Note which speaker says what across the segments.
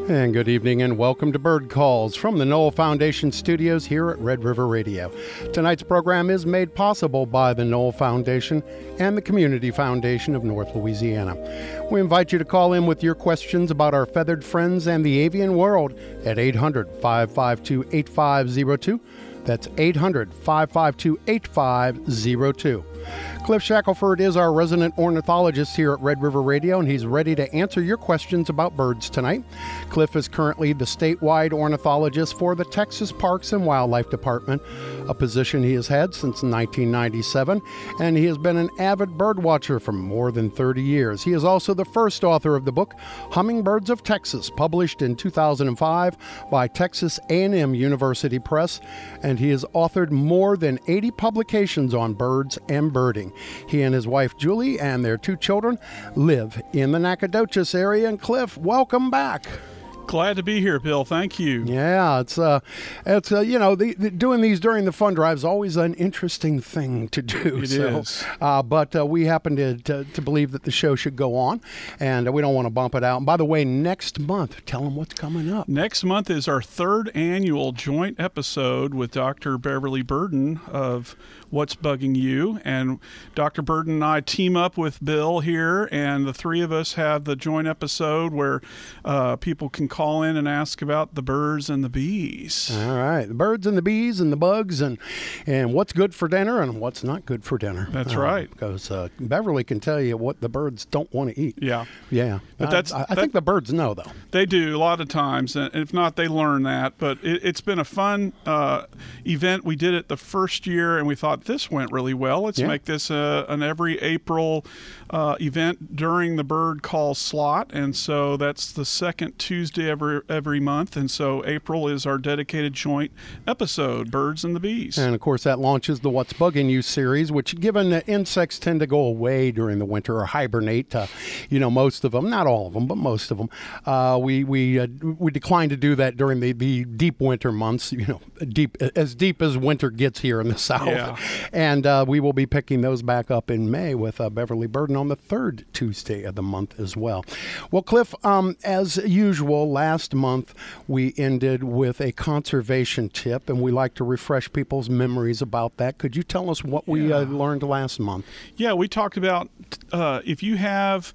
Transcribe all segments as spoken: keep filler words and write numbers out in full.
Speaker 1: And good evening and welcome to Bird Calls from the Noel Foundation studios here at Red River Radio. Tonight's program is made possible by the Noel Foundation and the Community Foundation of North Louisiana. We invite you to call in with your questions about our feathered friends and the avian world at eight hundred, five five two, eight five zero two. That's eight hundred, five five two, eight five zero two. Cliff Shackelford is our resident ornithologist here at Red River Radio, and he's ready to answer your questions about birds tonight. Cliff is currently the statewide ornithologist for the Texas Parks and Wildlife Department, a position he has had since nineteen ninety-seven, and he has been an avid bird watcher for more than thirty years. He is also the first author of the book Hummingbirds of Texas, published in two thousand five by Texas A and M University Press, and he has authored more than eighty publications on birds and birding. He and his wife Julie and their two children live in the Nacogdoches area. And Cliff, welcome back.
Speaker 2: Glad to be here, Bill. Thank you.
Speaker 1: Yeah, it's uh, it's uh, you know, the, the, doing these during the fund drive is always an interesting thing to do.
Speaker 2: It
Speaker 1: so,
Speaker 2: is.
Speaker 1: Uh, but uh, we happen to, to to believe that the show should go on, and uh, we don't want to bump it out. And by the way, next month, tell them what's coming up.
Speaker 2: Next month is our third annual joint episode with Doctor Beverly Burden of What's Bugging You, and Doctor Burden and I team up with Bill here, and the three of us have the joint episode where uh, people can call call in and ask about the birds and the bees.
Speaker 1: All right. The birds and the bees and the bugs and and what's good for dinner and what's not good for dinner.
Speaker 2: That's
Speaker 1: uh,
Speaker 2: right.
Speaker 1: Because uh, Beverly can tell you what the birds don't want to eat.
Speaker 2: Yeah.
Speaker 1: Yeah.
Speaker 2: But that's,
Speaker 1: I, I
Speaker 2: that,
Speaker 1: think the birds know, though.
Speaker 2: They do a lot of times. And if not, they learn that. But it, it's been a fun uh, event. We did it the first year, and we thought this went really well. Let's
Speaker 1: yeah.
Speaker 2: make this a, an every April uh, event during the bird call slot. And so that's the second Tuesday every every month, and so April is our dedicated joint episode, Birds and the Bees.
Speaker 1: And of course that launches the What's Bugging You series, which, given that insects tend to go away during the winter or hibernate, uh, you know, most of them, not all of them, but most of them, uh, we we uh, we decline to do that during the, the deep winter months, you know, deep as deep as winter gets here in the South.
Speaker 2: Yeah.
Speaker 1: And uh, we will be picking those back up in May with uh, Beverly Burden on the third Tuesday of the month as well. Well, Cliff, um, as usual, last month we ended with a conservation tip, and we like to refresh people's memories about that. Could you tell us what we
Speaker 2: yeah.
Speaker 1: uh, learned last month?
Speaker 2: Yeah, we talked about uh, if you have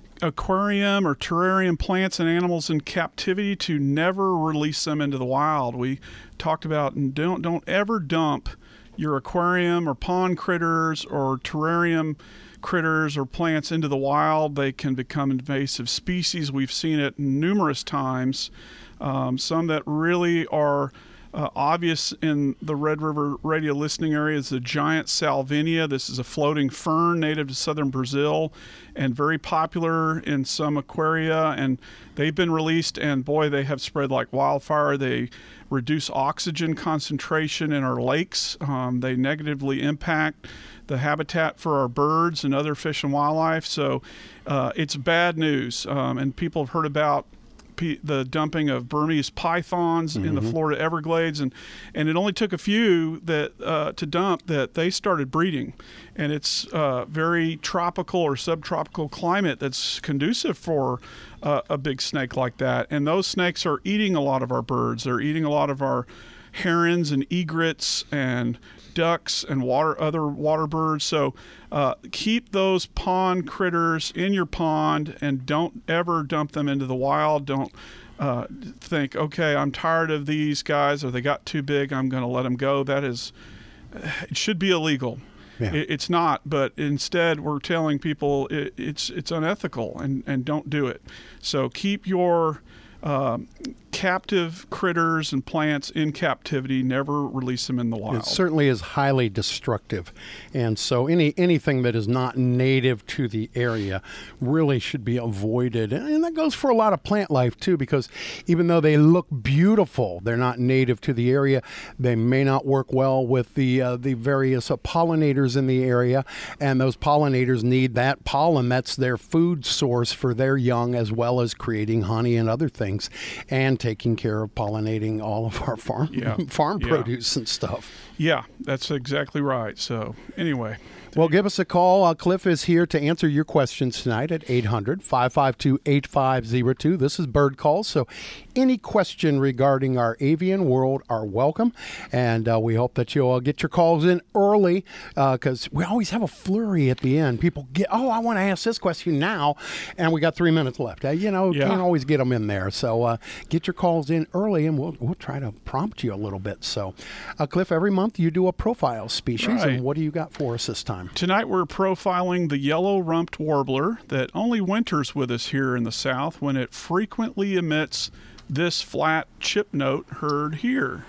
Speaker 2: aquarium or terrarium plants and animals in captivity, to never release them into the wild. We talked about don't don't ever dump your aquarium or pond critters or terrarium critters or plants into the wild. They can become invasive species. We've seen it numerous times. Um, some that really are uh, obvious in the Red River Radio listening area is the giant salvinia. This is a floating fern native to southern Brazil and very popular in some aquaria. And they've been released, and boy, they have spread like wildfire. They reduce oxygen concentration in our lakes. Um, they negatively impact the habitat for our birds and other fish and wildlife. So uh, it's bad news. Um, and people have heard about p- the dumping of Burmese pythons mm-hmm. in the Florida Everglades. And, and it only took a few that uh, to dump that they started breeding. And it's uh, very tropical or subtropical climate that's conducive for uh, a big snake like that. And those snakes are eating a lot of our birds. They're eating a lot of our herons and egrets and ducks and water other water birds. So uh, keep those pond critters in your pond and don't ever dump them into the wild. Don't uh, think, okay, I'm tired of these guys, or they got too big, I'm going to let them go. That is, it should be illegal. Yeah. It, it's not, but instead we're telling people it, it's it's unethical, and, and don't do it. So keep your Um, captive critters and plants in captivity. Never release them in the wild.
Speaker 1: It certainly is highly destructive, and so any anything that is not native to the area really should be avoided. And that goes for a lot of plant life too, because even though they look beautiful, they're not native to the area. They may not work well with the uh, the various uh, pollinators in the area, and those pollinators need that pollen. That's their food source for their young, as well as creating honey and other things, and taking care of pollinating all of our farm
Speaker 2: yeah.
Speaker 1: farm
Speaker 2: yeah.
Speaker 1: produce and stuff.
Speaker 2: Yeah, that's exactly right. So anyway.
Speaker 1: Well, give us a call. Uh, Cliff is here to answer your questions tonight at eight hundred, five five two, eight five zero two. This is Bird Calls, so any question regarding our avian world are welcome, and uh, we hope that you'll get your calls in early because uh, we always have a flurry at the end. People get, oh, I want to ask this question now, and we got three minutes left. Uh, you know,
Speaker 2: yeah.
Speaker 1: can't always get them in there, so uh, get your calls in early, and we'll we'll try to prompt you a little bit. So, uh, Cliff, every month you do a profile species,
Speaker 2: right.
Speaker 1: and what do you got for us this time?
Speaker 2: Tonight we're profiling the yellow-rumped warbler that only winters with us here in the South when it frequently emits this flat chip note heard here.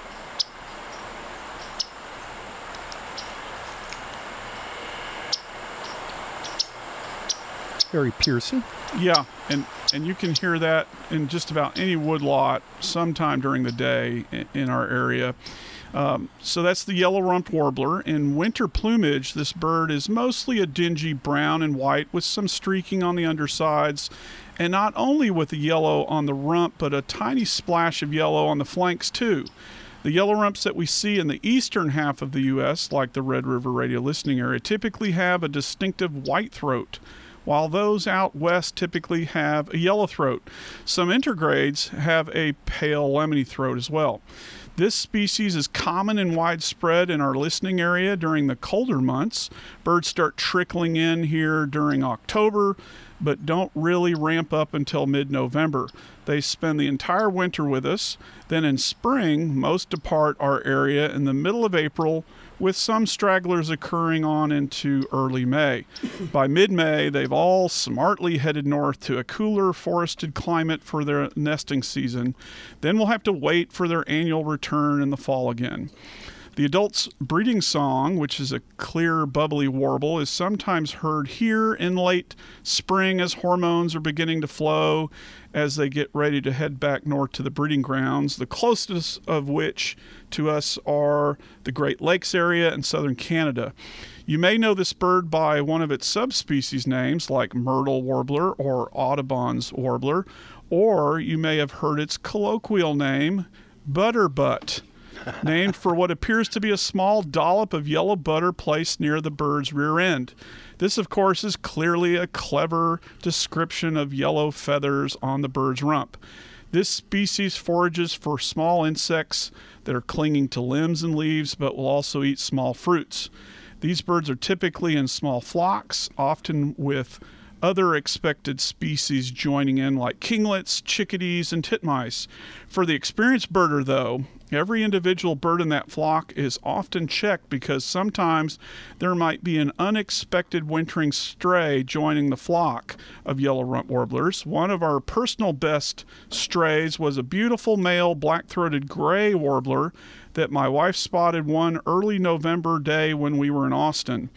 Speaker 1: Very piercing.
Speaker 2: Yeah, and, and you can hear that in just about any woodlot sometime during the day in, in our area. Um, so that's the yellow-rumped warbler. In winter plumage, this bird is mostly a dingy brown and white with some streaking on the undersides, and not only with the yellow on the rump, but a tiny splash of yellow on the flanks too. The yellow rumps that we see in the eastern half of the U S, like the Red River Radio listening area, typically have a distinctive white throat, while those out west typically have a yellow throat. Some intergrades have a pale lemony throat as well. This species is common and widespread in our listening area during the colder months. Birds start trickling in here during October, but don't really ramp up until mid-November. They spend the entire winter with us. Then in spring, most depart our area in the middle of April, with some stragglers occurring on into early May. By mid-May, they've all smartly headed north to a cooler, forested climate for their nesting season. Then we'll have to wait for their annual return in the fall again. The adult's breeding song, which is a clear, bubbly warble, is sometimes heard here in late spring as hormones are beginning to flow as they get ready to head back north to the breeding grounds, the closest of which to us are the Great Lakes area and southern Canada. You may know this bird by one of its subspecies names, like myrtle warbler or Audubon's warbler, or you may have heard its colloquial name, butterbutt, named for what appears to be a small dollop of yellow butter placed near the bird's rear end. This, of course, is clearly a clever description of yellow feathers on the bird's rump. This species forages for small insects that are clinging to limbs and leaves, but will also eat small fruits. These birds are typically in small flocks, often with other expected species joining in, like kinglets, chickadees, and titmice. For the experienced birder, though, every individual bird in that flock is often checked because sometimes there might be an unexpected wintering stray joining the flock of yellow-rump warblers. One of our personal best strays was a beautiful male black-throated gray warbler that my wife spotted one early November day when we were in Austin.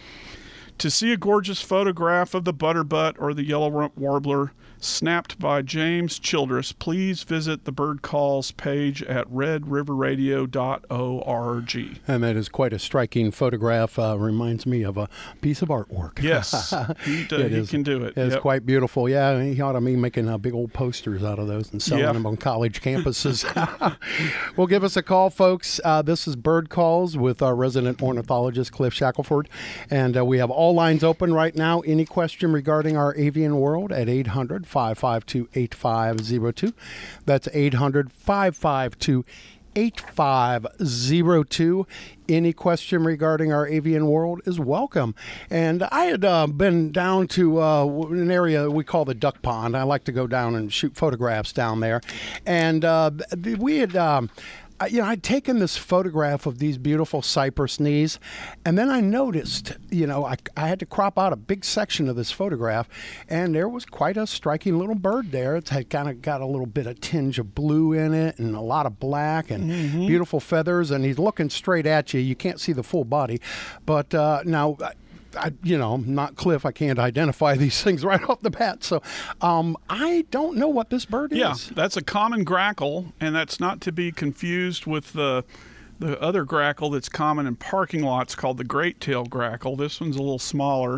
Speaker 2: To see a gorgeous photograph of the butterbutt or the yellow-rump warbler snapped by James Childress, please visit the Bird Calls page at red river radio dot org.
Speaker 1: And that is quite a striking photograph. Uh, reminds me of a piece of artwork.
Speaker 2: Yes, he, do,
Speaker 1: it
Speaker 2: he
Speaker 1: is,
Speaker 2: can do it.
Speaker 1: It's
Speaker 2: yep.
Speaker 1: quite beautiful. Yeah, he ought to be making uh, big old posters out of those and selling
Speaker 2: yeah.
Speaker 1: them on college campuses. Well, give us a call, folks. Uh, this is Bird Calls with our resident ornithologist, Cliff Shackelford. And uh, we have all lines open right now. Any question regarding our avian world at eight hundred, five five two, eight five zero two. That's eight hundred, five five two, eight five zero two. Any question regarding our avian world is welcome. And I had uh, been down to uh, an area we call the duck pond. I like to go down and shoot photographs down there. And uh, we had... Um, I, you know, I'd taken this photograph of these beautiful cypress knees, and then I noticed, you know, I, I had to crop out a big section of this photograph, and there was quite a striking little bird there. It had kind of got a little bit of tinge of blue in it and a lot of black and mm-hmm. beautiful feathers, and he's looking straight at you. You can't see the full body. But uh, now... I, you know, I'm not Cliff. I can't identify these things right off the bat. So um, I don't know what this bird
Speaker 2: yeah,
Speaker 1: is.
Speaker 2: Yeah, that's a common grackle, and that's not to be confused with the the other grackle that's common in parking lots called the great-tailed grackle. This one's a little smaller,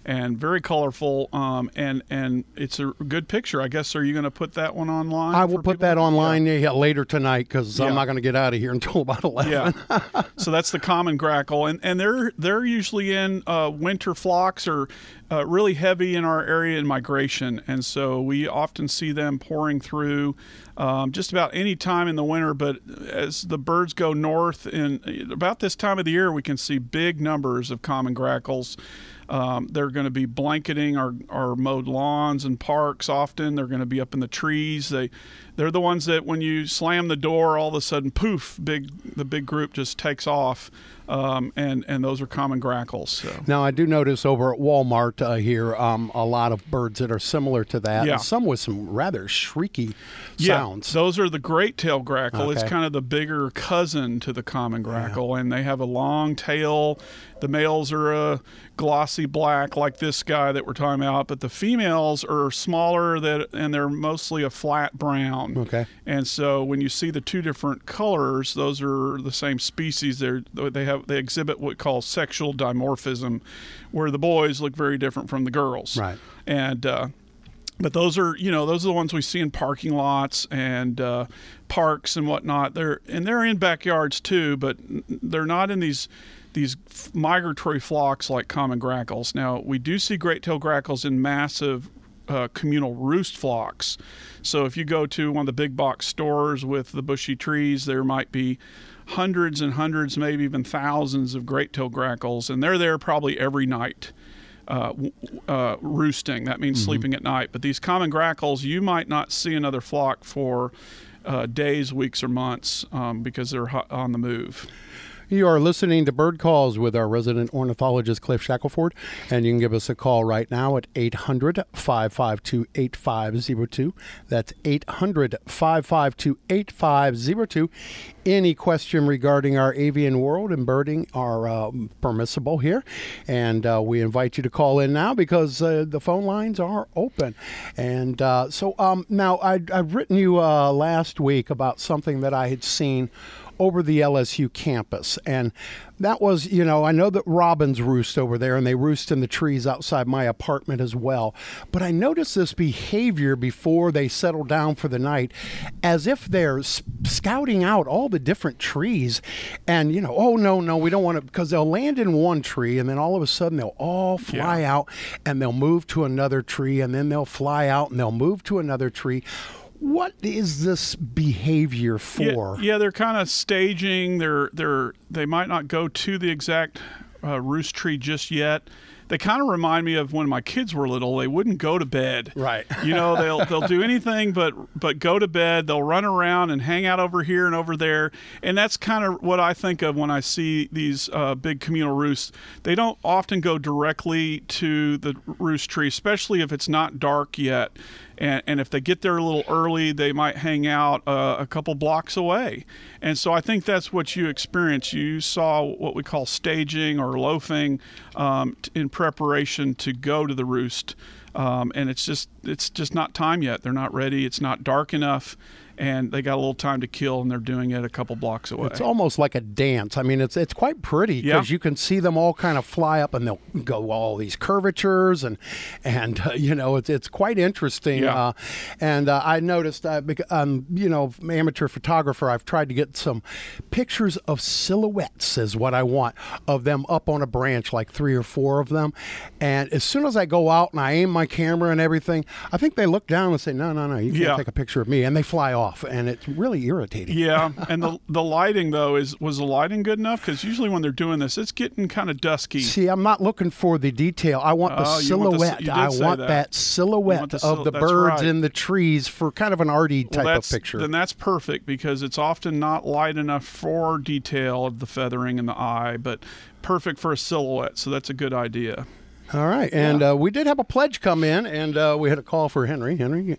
Speaker 2: and very colorful. Um, and and it's a good picture. I guess. Are you going to put that one online?
Speaker 1: I will put that online yeah. later tonight because
Speaker 2: yeah.
Speaker 1: I'm not going to get out of here until about eleven.
Speaker 2: Yeah. So that's the common grackle, and and they're they're usually in uh, winter flocks or uh, really heavy in our area in migration, and so we often see them pouring through um, just about any time in the winter. But as the birds go north, in about this time of the year, we can see big numbers of common grackles. Um, they're going to be blanketing our, our mowed lawns and parks often. They're going to be up in the trees. They, they're the ones that when you slam the door, all of a sudden, poof, big the big group just takes off. Um, and, and those are common grackles. So.
Speaker 1: Now, I do notice over at Walmart uh, here um, a lot of birds that are similar to that,
Speaker 2: yeah.
Speaker 1: and some with some rather shrieky
Speaker 2: yeah,
Speaker 1: sounds.
Speaker 2: Those are the great-tailed grackle.
Speaker 1: Okay.
Speaker 2: It's kind of the bigger cousin to the common grackle, yeah. and they have a long tail. The males are a glossy black like this guy that we're talking about, but the females are smaller that, and they're mostly a flat brown.
Speaker 1: Okay.
Speaker 2: And so when you see the two different colors, those are the same species. They're, they have they exhibit what we call sexual dimorphism, where the boys look very different from the girls.
Speaker 1: Right.
Speaker 2: And uh, but those are you know those are the ones we see in parking lots and uh, parks and whatnot. They're and they're in backyards too, but they're not in these. these migratory flocks like common grackles. Now, we do see great-tailed grackles in massive uh, communal roost flocks. So if you go to one of the big box stores with the bushy trees, there might be hundreds and hundreds, maybe even thousands of great-tailed grackles, and they're there probably every night. Uh, uh, roosting, that means mm-hmm. sleeping at night. But these common grackles, you might not see another flock for uh, days, weeks, or months um, because they're on the move.
Speaker 1: You are listening to Bird Calls with our resident ornithologist, Cliff Shackelford, and you can give us a call right now at eight hundred, five five two, eight five zero two. That's eight hundred, five five two, eight five zero two. Any question regarding our avian world and birding are uh, permissible here, and uh, we invite you to call in now because uh, the phone lines are open. And uh, so um, now I, I've written you uh, last week about something that I had seen over the L S U campus. And that was, you know, I know that robins roost over there and they roost in the trees outside my apartment as well. But I noticed this behavior before they settle down for the night, as if they're scouting out all the different trees. And, you know, oh, no, no, we don't want to, because they'll land in one tree and then all of a sudden they'll all fly yeah. out and they'll move to another tree and then they'll fly out and they'll move to another tree. What is this behavior for?
Speaker 2: Yeah, yeah they're kind of staging. They're they're they might not go to the exact uh, roost tree just yet. They kind of remind me of when my kids were little. They wouldn't go to bed.
Speaker 1: Right.
Speaker 2: You know, they'll they'll do anything but but go to bed. They'll run around and hang out over here and over there. And that's kind of what I think of when I see these uh, big communal roosts. They don't often go directly to the roost tree, especially if it's not dark yet. And, and if they get there a little early, they might hang out uh, a couple blocks away. And so I think that's what you experienced. You saw what we call staging or loafing um, in preparation to go to the roost. Um, and it's just it's just not time yet. They're not ready. It's not dark enough. And they got a little time to kill, and they're doing it a couple blocks away.
Speaker 1: It's almost like a dance. I mean, it's it's quite pretty because yeah. you can see them all kind of fly up, and they'll go all these curvatures, and and uh, you know, it's it's quite interesting.
Speaker 2: Yeah.
Speaker 1: Uh, and uh, I noticed, uh, um, you know, amateur photographer, I've tried to get some pictures of silhouettes is what I want of them up on a branch, like three or four of them. And as soon as I go out and I aim my camera and everything, I think they look down and say, no, no, no, you can't
Speaker 2: yeah.
Speaker 1: take a picture of me, and they fly off. And it's really irritating.
Speaker 2: Yeah, and the the lighting though is was the lighting good enough? Because usually when they're doing this, it's getting kind of dusky.
Speaker 1: See, I'm not looking for the detail. I want the
Speaker 2: oh,
Speaker 1: silhouette.
Speaker 2: Want the,
Speaker 1: I want
Speaker 2: that.
Speaker 1: that silhouette
Speaker 2: want the
Speaker 1: sil- of the
Speaker 2: that's
Speaker 1: birds
Speaker 2: right.
Speaker 1: in the trees for kind of an arty type
Speaker 2: well,
Speaker 1: of picture.
Speaker 2: Then that's perfect because it's often not light enough for detail of the feathering and the eye, but perfect for a silhouette. So that's a good idea.
Speaker 1: All right, and
Speaker 2: yeah.
Speaker 1: uh, we did have a pledge come in, and uh, we had a call for Henry. Henry,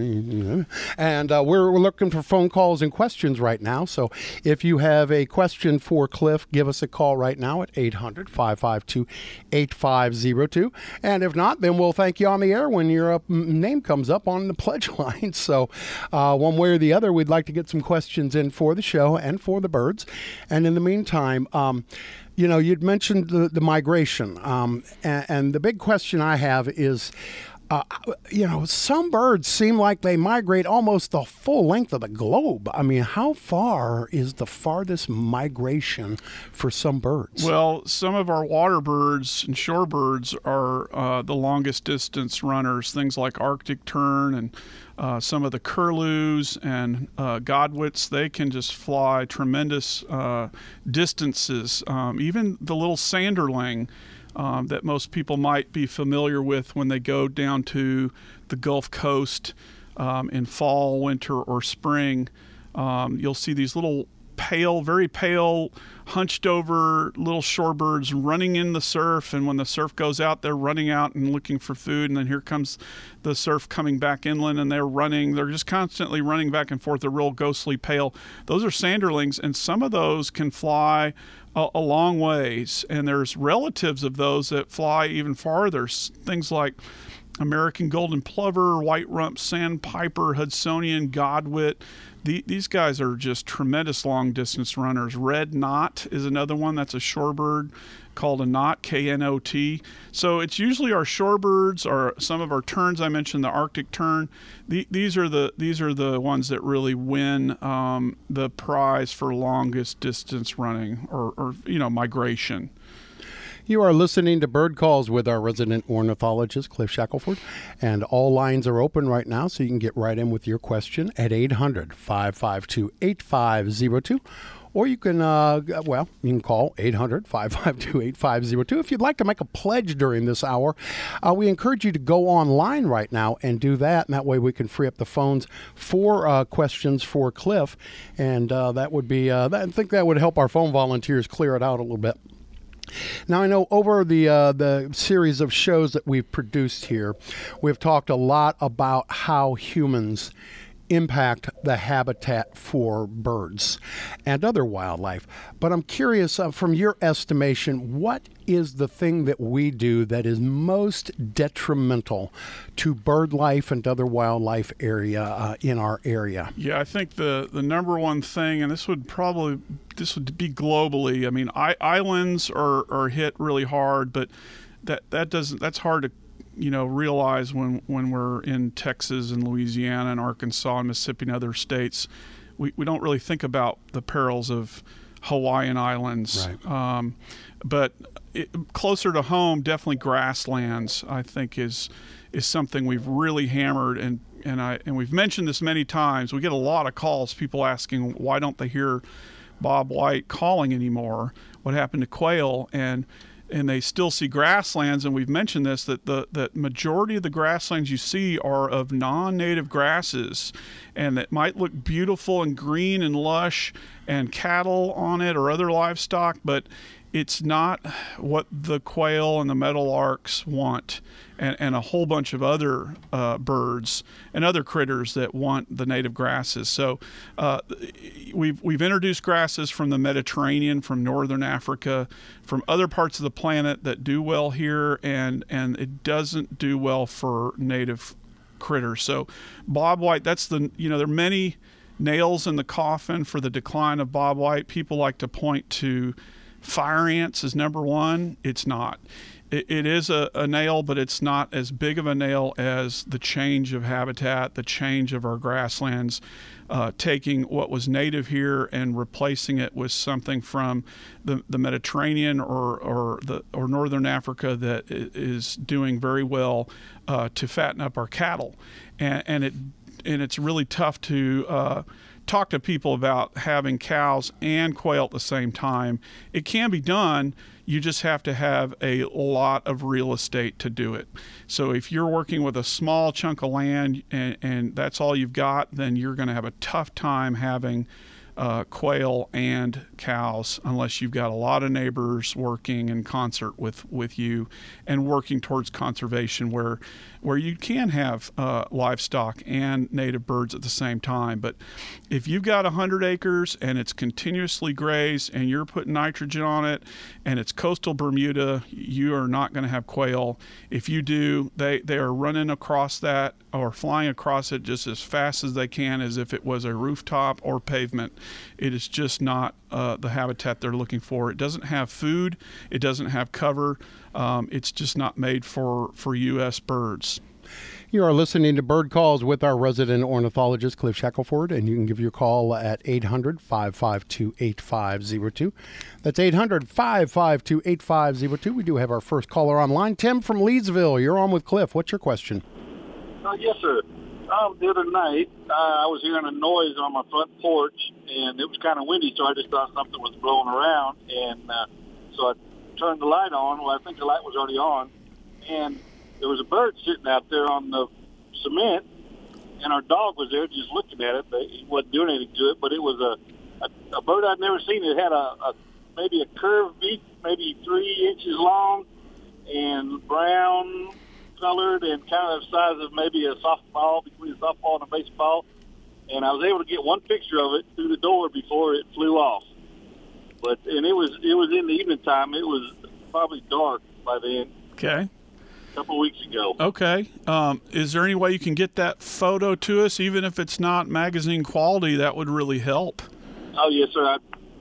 Speaker 1: uh, and uh, we're, we're looking for phone calls and questions right now. So if you have a question for Cliff, give us a call right now at eight hundred, five five two, eight five zero two. And if not, then we'll thank you on the air when your uh, name comes up on the pledge line. So uh, one way or the other, we'd like to get some questions in for the show and for the birds. And in the meantime, um, You know, you'd mentioned the, the migration, um, and, and the big question I have is, uh, you know, some birds seem like they migrate almost the full length of the globe. I mean, how far is the farthest migration for some birds?
Speaker 2: Well, some of our water birds and shorebirds are uh, the longest distance runners, things like Arctic tern and uh, some of the curlews and uh, godwits. They can just fly tremendous uh, distances. Um, even the little sanderling Um, that most people might be familiar with when they go down to the Gulf Coast um, in fall, winter, or spring. Um, you'll see these little pale, very pale, hunched over little shorebirds running in the surf, and when the surf goes out, they're running out and looking for food, and then here comes the surf coming back inland, and they're running. They're just constantly running back and forth. They're real ghostly pale. Those are sanderlings, and some of those can fly a, a long ways, and there's relatives of those that fly even farther. Things like American golden plover, white rump sandpiper, Hudsonian godwit. The, these guys are just tremendous long distance runners. Red knot is another one. That's a shorebird called a knot, K N O T. So it's usually our shorebirds or some of our terns. I mentioned the Arctic tern. The, these are the these are the ones that really win um, the prize for longest distance running or, or you know migration.
Speaker 1: You are listening to Bird Calls with our resident ornithologist, Cliff Shackelford, and all lines are open right now, so you can get right in with your question at eight hundred, five five two, eight five zero two, or you can, uh, well, you can call eight hundred, five five two, eight five zero two. If you'd like to make a pledge during this hour, uh, we encourage you to go online right now and do that, and that way we can free up the phones for uh, questions for Cliff, and uh, that would be, uh, I think that would help our phone volunteers clear it out a little bit. Now, I know over the uh, the series of shows that we've produced here, we've talked a lot about how humans impact the habitat for birds and other wildlife. But I'm curious, uh, from your estimation, what is the thing that we do that is most detrimental to bird life and other wildlife area uh, in our area?
Speaker 2: Yeah, I think the, the number one thing, and this would probably this would be globally. I mean, I, islands are, are hit really hard, but that that doesn't that's hard to you know realize when when we're in Texas and Louisiana and Arkansas and Mississippi and other states. We we don't really think about the perils of Hawaiian Islands.
Speaker 1: Right.
Speaker 2: Um, but it, closer to home, definitely grasslands, I think, is is something we've really hammered, and and I and we've mentioned this many times. We get a lot of calls, people asking why don't they hear Bob White calling anymore? What happened to quail? And and they still see grasslands, and we've mentioned this, that the that majority of the grasslands you see are of non-native grasses, and that might look beautiful and green and lush and cattle on it or other livestock, but it's not what the quail and the meadowlarks want, and, and a whole bunch of other uh, birds and other critters that want the native grasses. So uh, we've we've introduced grasses from the Mediterranean, from northern Africa, from other parts of the planet that do well here, and and it doesn't do well for native critters. So Bob White, that's the you know there are many nails in the coffin for the decline of Bob White. People like to point to fire ants as number one. It's not. It, it is a, a nail, but it's not as big of a nail as the change of habitat, the change of our grasslands, uh, taking what was native here and replacing it with something from the, the Mediterranean or or the or northern Africa that is doing very well uh, to fatten up our cattle, and and it and it's really tough to uh, talk to people about having cows and quail at the same time. It can be done. You just have to have a lot of real estate to do it. So if you're working with a small chunk of land and, and that's all you've got, then you're going to have a tough time having uh, quail and cows unless you've got a lot of neighbors working in concert with, with you and working towards conservation where where you can have uh, livestock and native birds at the same time. But if you've got one hundred acres and it's continuously grazed and you're putting nitrogen on it and it's coastal Bermuda, you are not going to have quail. If you do, they, they are running across that or flying across it just as fast as they can as if it was a rooftop or pavement. it is just not uh, the habitat they're looking for. It doesn't have food. It doesn't have cover. Um, it's just not made for, for U S birds.
Speaker 1: You are listening to Bird Calls with our resident ornithologist, Cliff Shackelford, and you can give your call at eight hundred, five five two, eight five zero two. That's eight hundred, five five two, eight five zero two. We do have our first caller online. Tim from Leedsville, you're on with Cliff. What's your question?
Speaker 3: Uh, yes, sir. Um, the other night, uh, I was hearing a noise on my front porch, and it was kind of windy, so I just thought something was blowing around. And uh, so I turned the light on. Well, I think the light was already on. And there was a bird sitting out there on the cement, and our dog was there just looking at it, but he wasn't doing anything to it. But it was a, a, a bird I'd never seen. It had a, a maybe a curved beak, maybe three inches long, and brown colored, and kind of the size of maybe a softball, between a softball and a baseball. And I was able to get one picture of it through the door before it flew off. But and it was it was in the evening time. It was probably dark by then.
Speaker 2: Okay.
Speaker 3: Couple of weeks ago.
Speaker 2: Okay. Um, is there any way you can get that photo to us, even if it's not magazine quality? That would really help.
Speaker 3: Oh, yes, sir. I,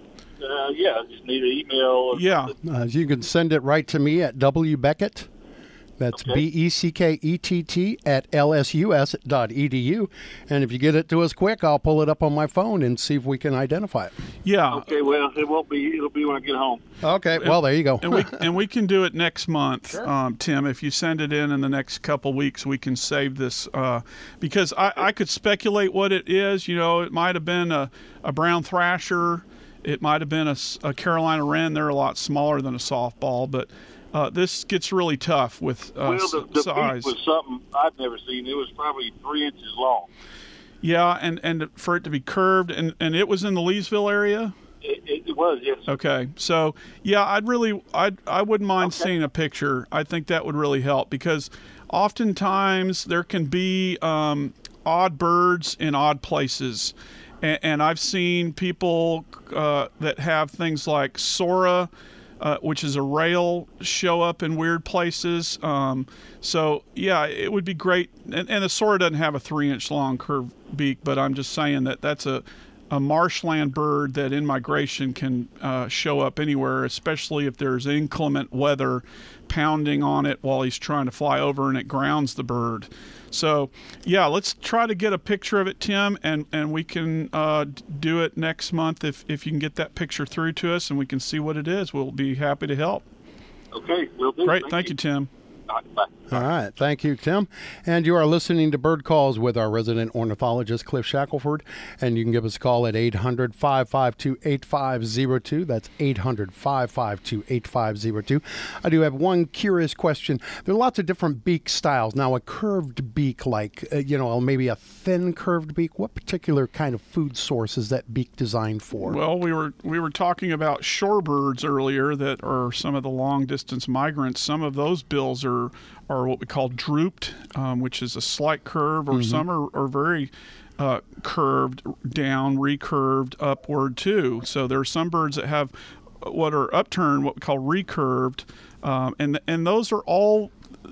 Speaker 3: uh, yeah, I just need an email.
Speaker 2: Yeah.
Speaker 1: Uh, you can send it right to me at W. Beckett. That's
Speaker 3: Okay.
Speaker 1: B E C K E T T at L S U S dot E D U. And if you get it to us quick, I'll pull it up on my phone and see if we can identify it.
Speaker 2: Yeah.
Speaker 3: Okay, well, it won't be. It'll be when I get home.
Speaker 1: Okay, well, there you go.
Speaker 2: and we and we can do it next month, um, Tim. If you send it in in the next couple weeks, we can save this uh, because I, I could speculate what it is. You know, it might have been a, a brown thrasher. It might have been a, a Carolina wren. They're a lot smaller than a softball, but uh, this gets really tough with uh,
Speaker 3: well, the, the
Speaker 2: size.
Speaker 3: beak was something I'd never seen. It was probably three inches long.
Speaker 2: Yeah, and, and for it to be curved, and, and it was in the Leesville area?
Speaker 3: It, it, it was, yes.
Speaker 2: Okay, so yeah, I'd really, I'd, I wouldn't mind
Speaker 3: Okay.
Speaker 2: seeing a picture. I think that would really help because oftentimes there can be um, odd birds in odd places, and, and I've seen people uh, that have things like Sora, uh, which is a rail, show up in weird places. Um, so yeah, it would be great. And, and the Sora doesn't have a three-inch long curved beak, but I'm just saying that that's a a marshland bird that in migration can uh, show up anywhere, especially if there's inclement weather pounding on it while he's trying to fly over and it grounds the bird. So, yeah, let's try to get a picture of it, Tim, and, and we can uh, do it next month if, if you can get that picture through to us and we can see what it is. We'll be happy to help.
Speaker 3: Okay, will do.
Speaker 2: Great. Thank, Thank you. you, Tim.
Speaker 3: All right, bye.
Speaker 1: All right. Thank you, Tim. And you are listening to Bird Calls with our resident ornithologist, Cliff Shackelford. And you can give us a call at eight hundred, five five two, eight five zero two. That's eight hundred, five five two, eight five zero two. I do have one curious question. There are lots of different beak styles. Now, a curved beak, like, uh, you know, maybe a thin curved beak, what particular kind of food source is that beak designed for?
Speaker 2: Well, we were we were talking about shorebirds earlier that are some of the long-distance migrants. Some of those bills are are what we call drooped, um, which is a slight curve, or mm-hmm. some are, are very uh, curved down, recurved upward too. So there are some birds that have what are upturned, what we call recurved, um, and and those are all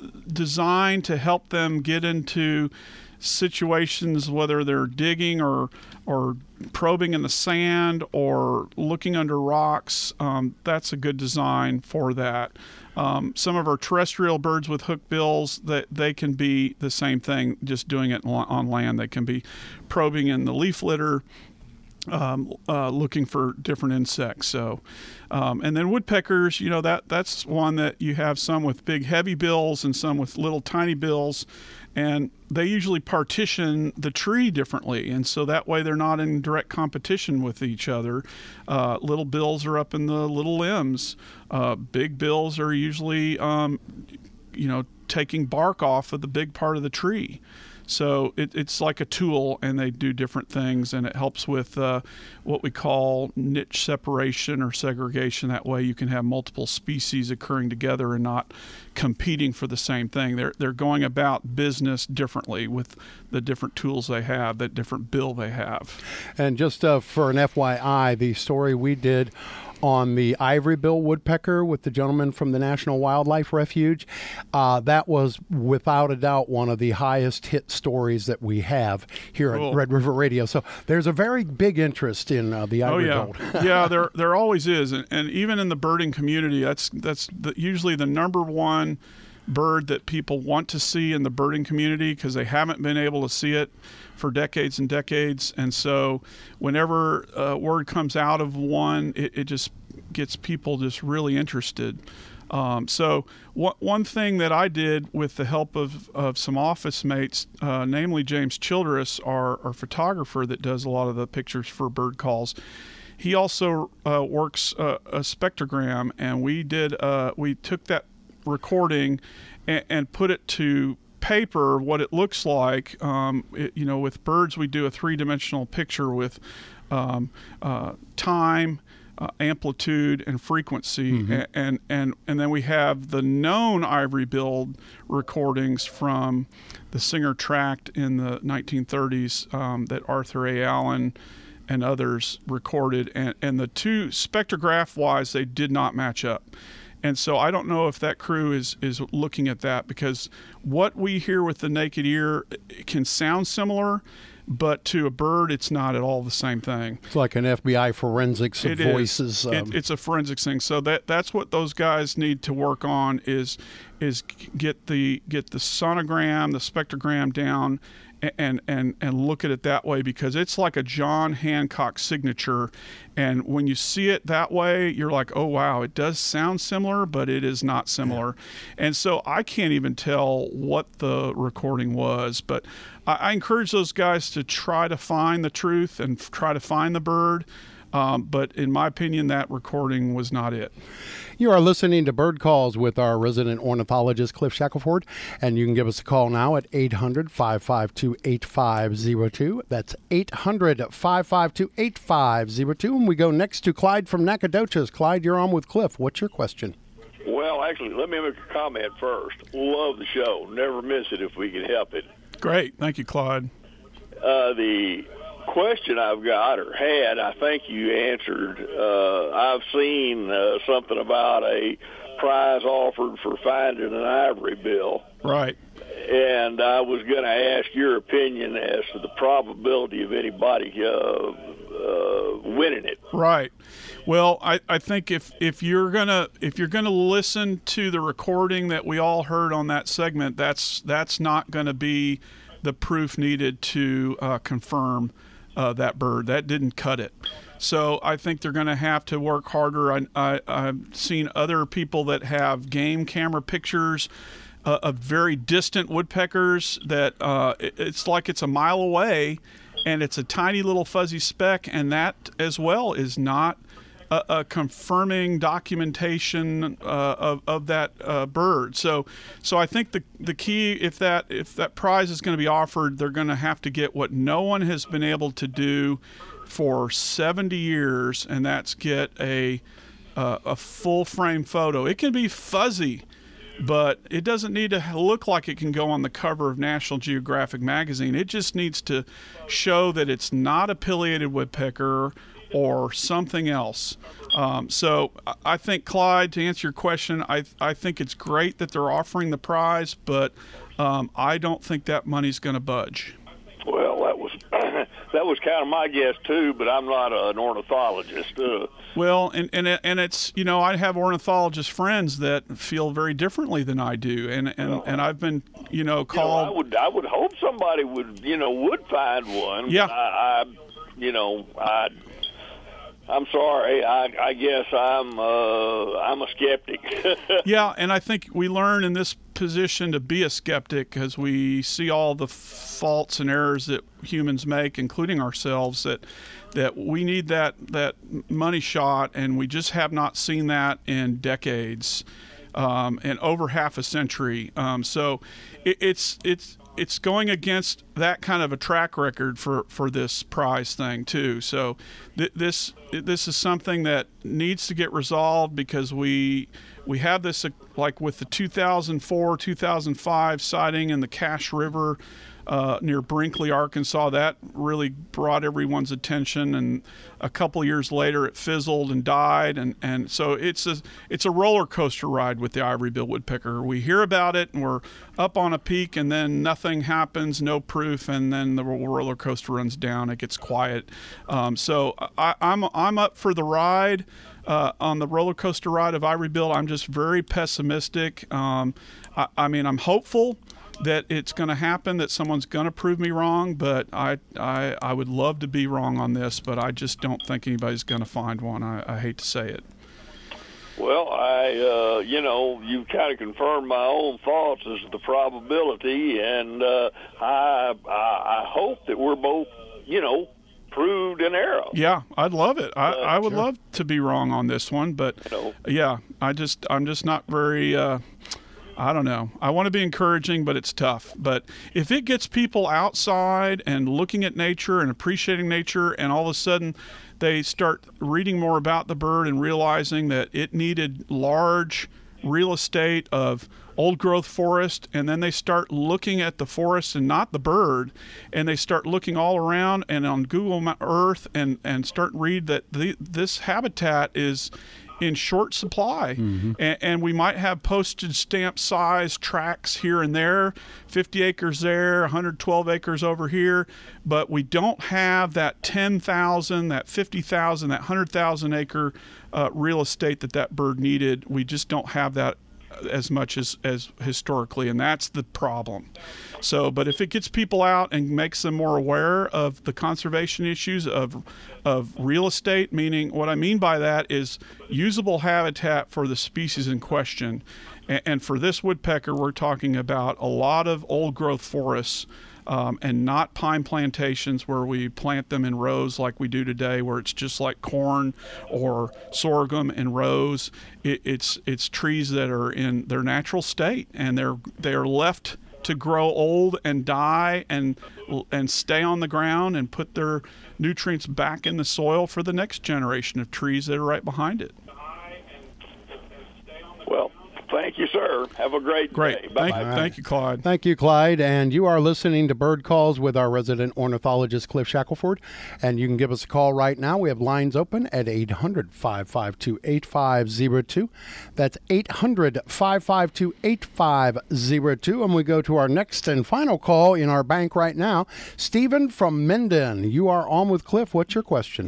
Speaker 2: designed to help them get into situations, whether they're digging or or probing in the sand or looking under rocks. Um, that's a good design for that. Um, some of our terrestrial birds with hook bills, that they can be the same thing, just doing it on land. They can be probing in the leaf litter, um, uh, looking for different insects. So, um, and then woodpeckers, you know, that that's one that you have some with big heavy bills and some with little tiny bills, and they usually partition the tree differently, and so that way they're not in direct competition with each other. Uh, little bills are up in the little limbs. Uh, big bills are usually, um, you know, taking bark off of the big part of the tree. So it, it's like a tool, and they do different things, and it helps with uh, what we call niche separation or segregation. That way you can have multiple species occurring together and not competing for the same thing. They're, they're going about business differently with the different tools they have, that different bill they have.
Speaker 1: And just uh, for an F Y I, the story we did on the ivory-bill woodpecker with the gentleman from the National Wildlife Refuge. Uh, that was without a doubt one of the highest hit stories that we have here
Speaker 2: Cool.
Speaker 1: at Red River Radio. So there's a very big interest in uh, the ivory-billed.
Speaker 2: Oh yeah, yeah. There there always is, and, and even in the birding community, that's that's the, usually the number one bird that people want to see in the birding community because they haven't been able to see it for decades and decades. And so whenever uh, word comes out of one, it, it just gets people just really interested. Um, so wh- one thing that I did with the help of, of some office mates, uh, namely James Childress, our, our photographer that does a lot of the pictures for bird calls, he also uh, works uh, a spectrogram, and we did uh, we took that recording and, and put it to paper what it looks like. Um, it, you know, with birds we do a three-dimensional picture with um, uh, time, uh, amplitude, and frequency, mm-hmm. and, and and and then we have the known ivory-billed recordings from the Singer Tract in the nineteen thirties um, that Arthur A. Allen and others recorded, and, and the two spectrograph-wise they did not match up. And so I don't know if that crew is, is looking at that, because what we hear with the naked ear can sound similar, but to a bird, it's not at all the same thing.
Speaker 1: It's like an F B I forensics of
Speaker 2: it
Speaker 1: voices.
Speaker 2: Um, it, it's a forensics thing. So that that's what those guys need to work on is is get the get the sonogram, the spectrogram down, and and and look at it that way, because it's like a John Hancock signature, and when you see it that way, you're like, oh wow, it does sound similar, but it is not similar. Yeah. And so I can't even tell what the recording was, but I, I encourage those guys to try to find the truth and f- try to find the bird. Um, but in my opinion, that recording was not it.
Speaker 1: You are listening to Bird Calls with our resident ornithologist, Cliff Shackelford, and you can give us a call now at eight hundred, five five two, eight five zero two. That's eight hundred, five five two, eight five zero two. And we go next to Clyde from Nacogdoches. Clyde, you're on with Cliff. What's your question?
Speaker 4: Well, actually, let me make a comment first. Love the show. Never miss it if we can help it.
Speaker 2: Great. Thank you, Clyde.
Speaker 4: Uh, the question I've got, or had, I think you answered. Uh, I've seen uh, something about a prize offered for finding an ivory bill.
Speaker 2: Right.
Speaker 4: And I was going to ask your opinion as to the probability of anybody uh, uh, winning it.
Speaker 2: Right. Well, I, I think if, if you're gonna if you're gonna listen to the recording that we all heard on that segment, that's that's not going to be the proof needed to uh, confirm uh, that bird. That didn't cut it. So I think they're going to have to work harder. I, I, I've seen other people that have game camera pictures uh, of very distant woodpeckers that uh, it, it's like it's a mile away, and it's a tiny little fuzzy speck, and that as well is not a, a confirming documentation uh, of of that uh, bird. So, so I think the the key, if that if that prize is going to be offered, they're going to have to get what no one has been able to do for seventy years, and that's get a uh, a full frame photo. It can be fuzzy, but it doesn't need to look like it can go on the cover of National Geographic magazine. It just needs to show that it's not a pileated woodpecker or something else. Um, so I think, Clyde, to answer your question, I I think it's great that they're offering the prize, but um, I don't think that money's going to budge.
Speaker 4: Well, that was that was kind of my guess too, but I'm not an ornithologist. Uh,
Speaker 2: well, and and and it's, you know, I have ornithologist friends that feel very differently than I do, and and, uh, and I've been, you know, called.
Speaker 4: You know, I would I would hope somebody would you know would find one.
Speaker 2: Yeah.
Speaker 4: I, I you know I. I'm sorry. I, I guess I'm uh, I'm a skeptic.
Speaker 2: Yeah, and I think we learn in this position to be a skeptic because we see all the faults and errors that humans make, including ourselves. That that we need that that money shot, and we just have not seen that in decades, um, and over half a century. Um, so it, it's it's. It's going against that kind of a track record for, for this prize thing too. So th- this this is something that needs to get resolved, because we we have this uh, like with the two thousand four, two thousand five sighting in the Cache River uh, near Brinkley, Arkansas. That really brought everyone's attention, and a couple years later it fizzled and died. And, and so it's a, it's a roller coaster ride with the ivory-billed woodpecker. We hear about it and we're up on a peak, and then nothing happens, no proof, and then the roller coaster runs down. It gets quiet. Um, so I, I'm I'm up for the ride. Uh, on the roller coaster ride of ivory-billed. I'm just very pessimistic. Um, I, I mean, I'm hopeful that it's going to happen, that someone's going to prove me wrong, but I, I I would love to be wrong on this, but I just don't think anybody's going to find one. I, I hate to say it.
Speaker 4: Well, I, uh, you know, you kind of confirmed my own thoughts as to the probability, and uh, I, I I hope that we're both, you know, proved an error.
Speaker 2: Yeah, I'd love it. I,
Speaker 4: Uh,
Speaker 2: I would
Speaker 1: sure.
Speaker 2: love to be wrong on this one, but
Speaker 4: You know.
Speaker 2: yeah, I just I'm just not very. Uh, I don't know. I want to be encouraging, but it's tough. But if it gets people outside and looking at nature and appreciating nature, and all of a sudden they start reading more about the bird and realizing that it needed large real estate of old growth forest, and then they start looking at the forest and not the bird, and they start looking all around and on Google Earth and, and start read that the, this habitat is in short supply, mm-hmm. and, and we might have postage stamp size tracts here and there, fifty acres there, one hundred twelve acres over here, but we don't have that ten thousand, that fifty thousand, that one hundred thousand acre uh, real estate that that bird needed. We just don't have that as much as, as historically, and that's the problem. So, but if it gets people out and makes them more aware of the conservation issues of of real estate, meaning what I mean by that is usable habitat for the species in question. And, and for this woodpecker, we're talking about a lot of old growth forests, Um, and not pine plantations where we plant them in rows like we do today, where it's just like corn or sorghum in rows. It, it's it's trees that are in their natural state, and they're they are left to grow old and die and and stay on the ground and put their nutrients back in the soil for the next generation of trees that are right behind it.
Speaker 4: Well, thank you, sir. Have a great,
Speaker 2: Great.
Speaker 4: day.
Speaker 2: Thank,
Speaker 4: Bye-bye.
Speaker 2: thank you, Clyde.
Speaker 1: Thank you, Clyde. And you are listening to Bird Calls with our resident ornithologist, Cliff Shackelford. And you can give us a call right now. We have lines open at eight hundred, five five two, eight five zero two. That's eight hundred, five five two, eight five zero two. And we go to our next and final call in our bank right now. Stephen from Minden. You are on with Cliff. What's your question?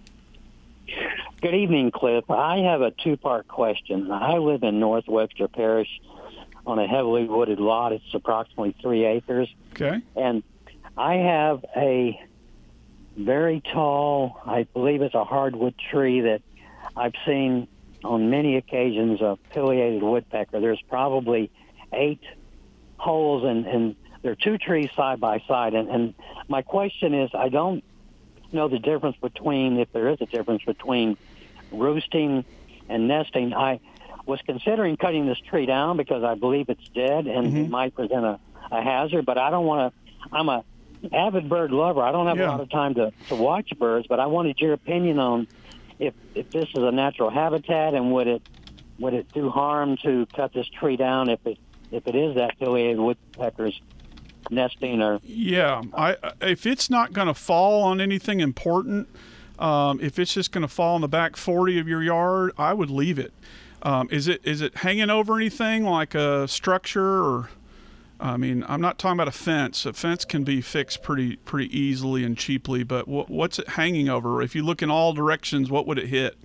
Speaker 5: Good evening, Cliff. I have a two-part question. I live in North Webster Parish on a heavily wooded lot. It's approximately three acres.
Speaker 2: Okay.
Speaker 5: And I have a very tall, I believe it's a hardwood tree that I've seen on many occasions a pileated woodpecker. There's probably eight holes, and, and there are two trees side by side. And, and my question is, I don't know the difference between, if there is a difference between roosting and nesting. I was considering cutting this tree down because I believe it's dead and
Speaker 2: Mm-hmm.
Speaker 5: it might present a, a hazard, but I don't want to, I'm a avid bird lover. I don't have
Speaker 2: Yeah.
Speaker 5: a lot of time to, to watch birds, but I wanted your opinion on if, if this is a natural habitat, and would it would it do harm to cut this tree down if it if it is that pileated woodpecker's nesting or
Speaker 2: Yeah, I if it's not going to fall on anything important, um, if it's just going to fall in the back forty of your yard, I would leave it. Um, is it is it hanging over anything like a structure, or? I mean, I'm not talking about a fence. A fence can be fixed pretty pretty easily and cheaply, but what, what's it hanging over? If you look in all directions, what would it hit?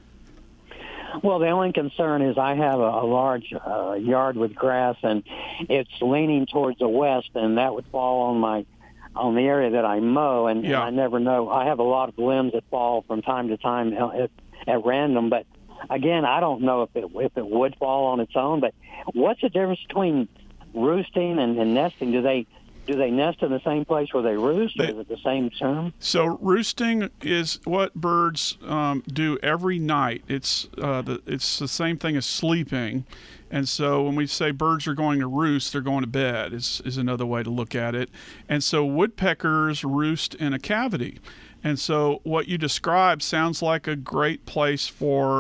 Speaker 5: Well, the only concern is I have a, a large uh, yard with grass, and it's leaning towards the west, and that would fall on my on the area that I mow, and,
Speaker 2: Yeah.
Speaker 5: and I never know. I have a lot of limbs that fall from time to time at, at random, but again, I don't know if it if it would fall on its own. But what's the difference between roosting and, and nesting? Do they do they nest in the same place where they roost, or
Speaker 2: They-
Speaker 5: is it the same term?
Speaker 2: So roosting is what birds um, do every night. It's uh, the it's the same thing as sleeping, and so when we say birds are going to roost, they're going to bed. Is is another way to look at it. And so woodpeckers roost in a cavity, and so what you described sounds like a great place for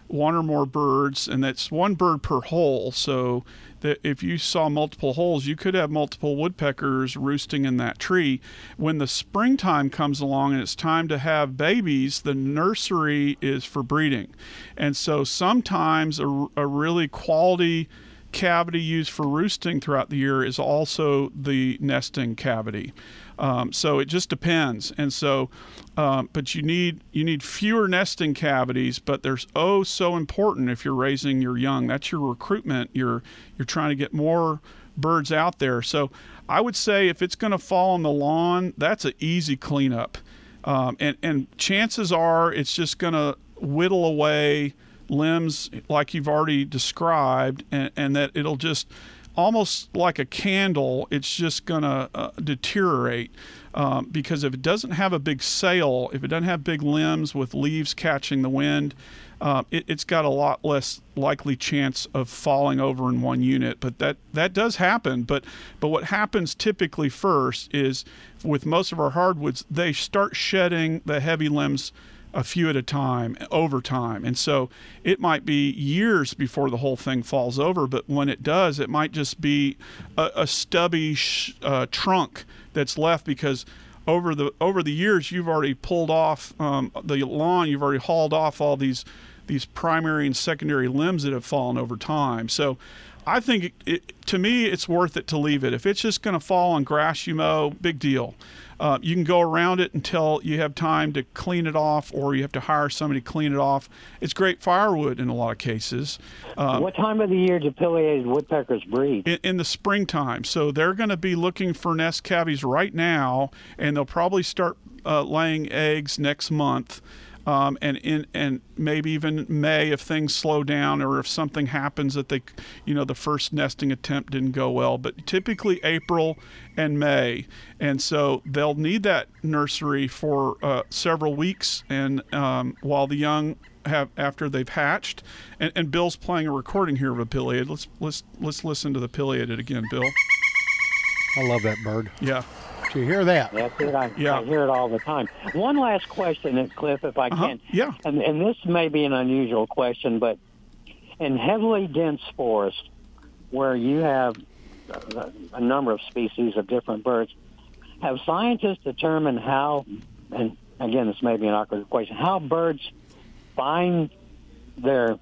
Speaker 2: one or more birds, and that's one bird per hole. So that if you saw multiple holes, you could have multiple woodpeckers roosting in that tree. When the springtime comes along and it's time to have babies, the nursery is for breeding. And so sometimes a, a really quality cavity used for roosting throughout the year is also the nesting cavity. Um, so it just depends. And so, um, but you need you need fewer nesting cavities, but there's oh so important if you're raising your young. That's your recruitment. You're you're trying to get more birds out there. So I would say if it's going to fall on the lawn, that's an easy cleanup. Um, and, and chances are it's just going to whittle away limbs like you've already described, and, and that it'll just almost like a candle, it's just going to uh, deteriorate um, because if it doesn't have a big sail, if it doesn't have big limbs with leaves catching the wind, uh, it, it's got a lot less likely chance of falling over in one unit. But that, that does happen. But but what happens typically first is with most of our hardwoods, they start shedding the heavy limbs a few at a time over time. And so it might be years before the whole thing falls over, but when it does, it might just be a, a stubby sh- uh, trunk that's left because over the over the years you've already pulled off um, the lawn, you've already hauled off all these these primary and secondary limbs that have fallen over time. So I think it, it, to me it's worth it to leave it. If it's just going to fall on grass you mow, big deal. Uh, you can go around it until you have time to clean it off, or you have to hire somebody to clean it off. It's great firewood in a lot of cases. Um,
Speaker 5: what time of the year do pileated woodpeckers breed?
Speaker 2: In, in the springtime. So they're going to be looking for nest cavities right now, and they'll probably start uh, laying eggs next month. Um, and in and maybe even May if things slow down or if something happens that they, you know, the first nesting attempt didn't go well. But typically April and May, and so they'll need that nursery for uh, several weeks, and um, while the young have after they've hatched. And, and Bill's playing a recording here of a pileated. Let's let's let's listen to the pileated again, Bill.
Speaker 1: I love that bird.
Speaker 2: Yeah.
Speaker 1: Do you hear that?
Speaker 5: That's it. I,
Speaker 2: Yeah.
Speaker 5: I hear it all the time. One last question, Cliff, if I
Speaker 2: Uh-huh.
Speaker 5: can.
Speaker 2: Yeah.
Speaker 5: And, and this may be an unusual question, but in heavily dense forest, where you have a, a number of species of different birds, have scientists determined how, and again, this may be an awkward question, how birds find their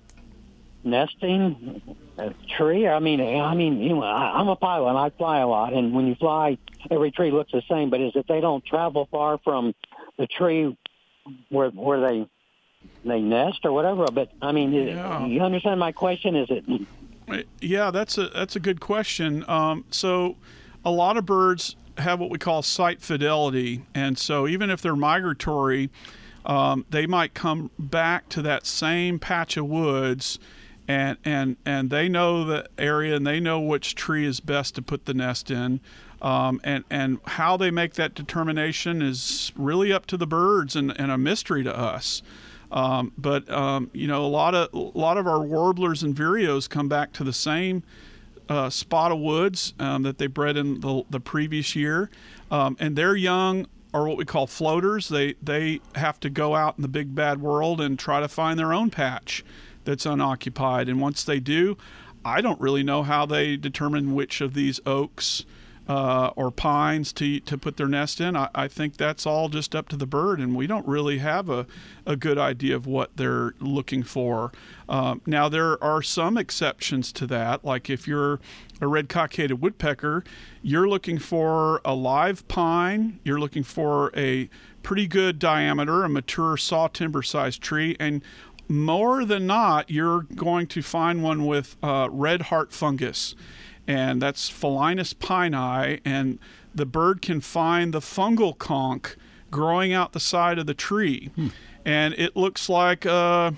Speaker 5: nesting a tree? I mean, I mean, you know, I, I'm a pilot and I fly a lot, and when you fly, every tree looks the same. But is it they don't travel far from the tree where where they they nest or whatever? But I mean, is
Speaker 2: Yeah.
Speaker 5: it, you understand my question? Is it?
Speaker 2: Yeah, that's a that's a good question. Um, so, a lot of birds have what we call site fidelity, and so even if they're migratory, um, they might come back to that same patch of woods. And, and and they know the area, and they know which tree is best to put the nest in, um, and and how they make that determination is really up to the birds and, and a mystery to us. Um, but um, you know, a lot of a lot of our warblers and vireos come back to the same uh, spot of woods um, that they bred in the, the previous year, um, and their young are what we call floaters. They they have to go out in the big bad world and try to find their own patch that's unoccupied. And once they do, I don't really know how they determine which of these oaks uh, or pines to to put their nest in. I, I think that's all just up to the bird, and we don't really have a, a good idea of what they're looking for. Um, now, there are some exceptions to that, like if you're a red-cockaded woodpecker, you're looking for a live pine, you're looking for a pretty good diameter, a mature saw timber-sized tree, and more than not, you're going to find one with uh, red heart fungus, and that's Phalinus pinei, and the bird can find the fungal conch growing out the side of the tree, hmm. and it looks like a,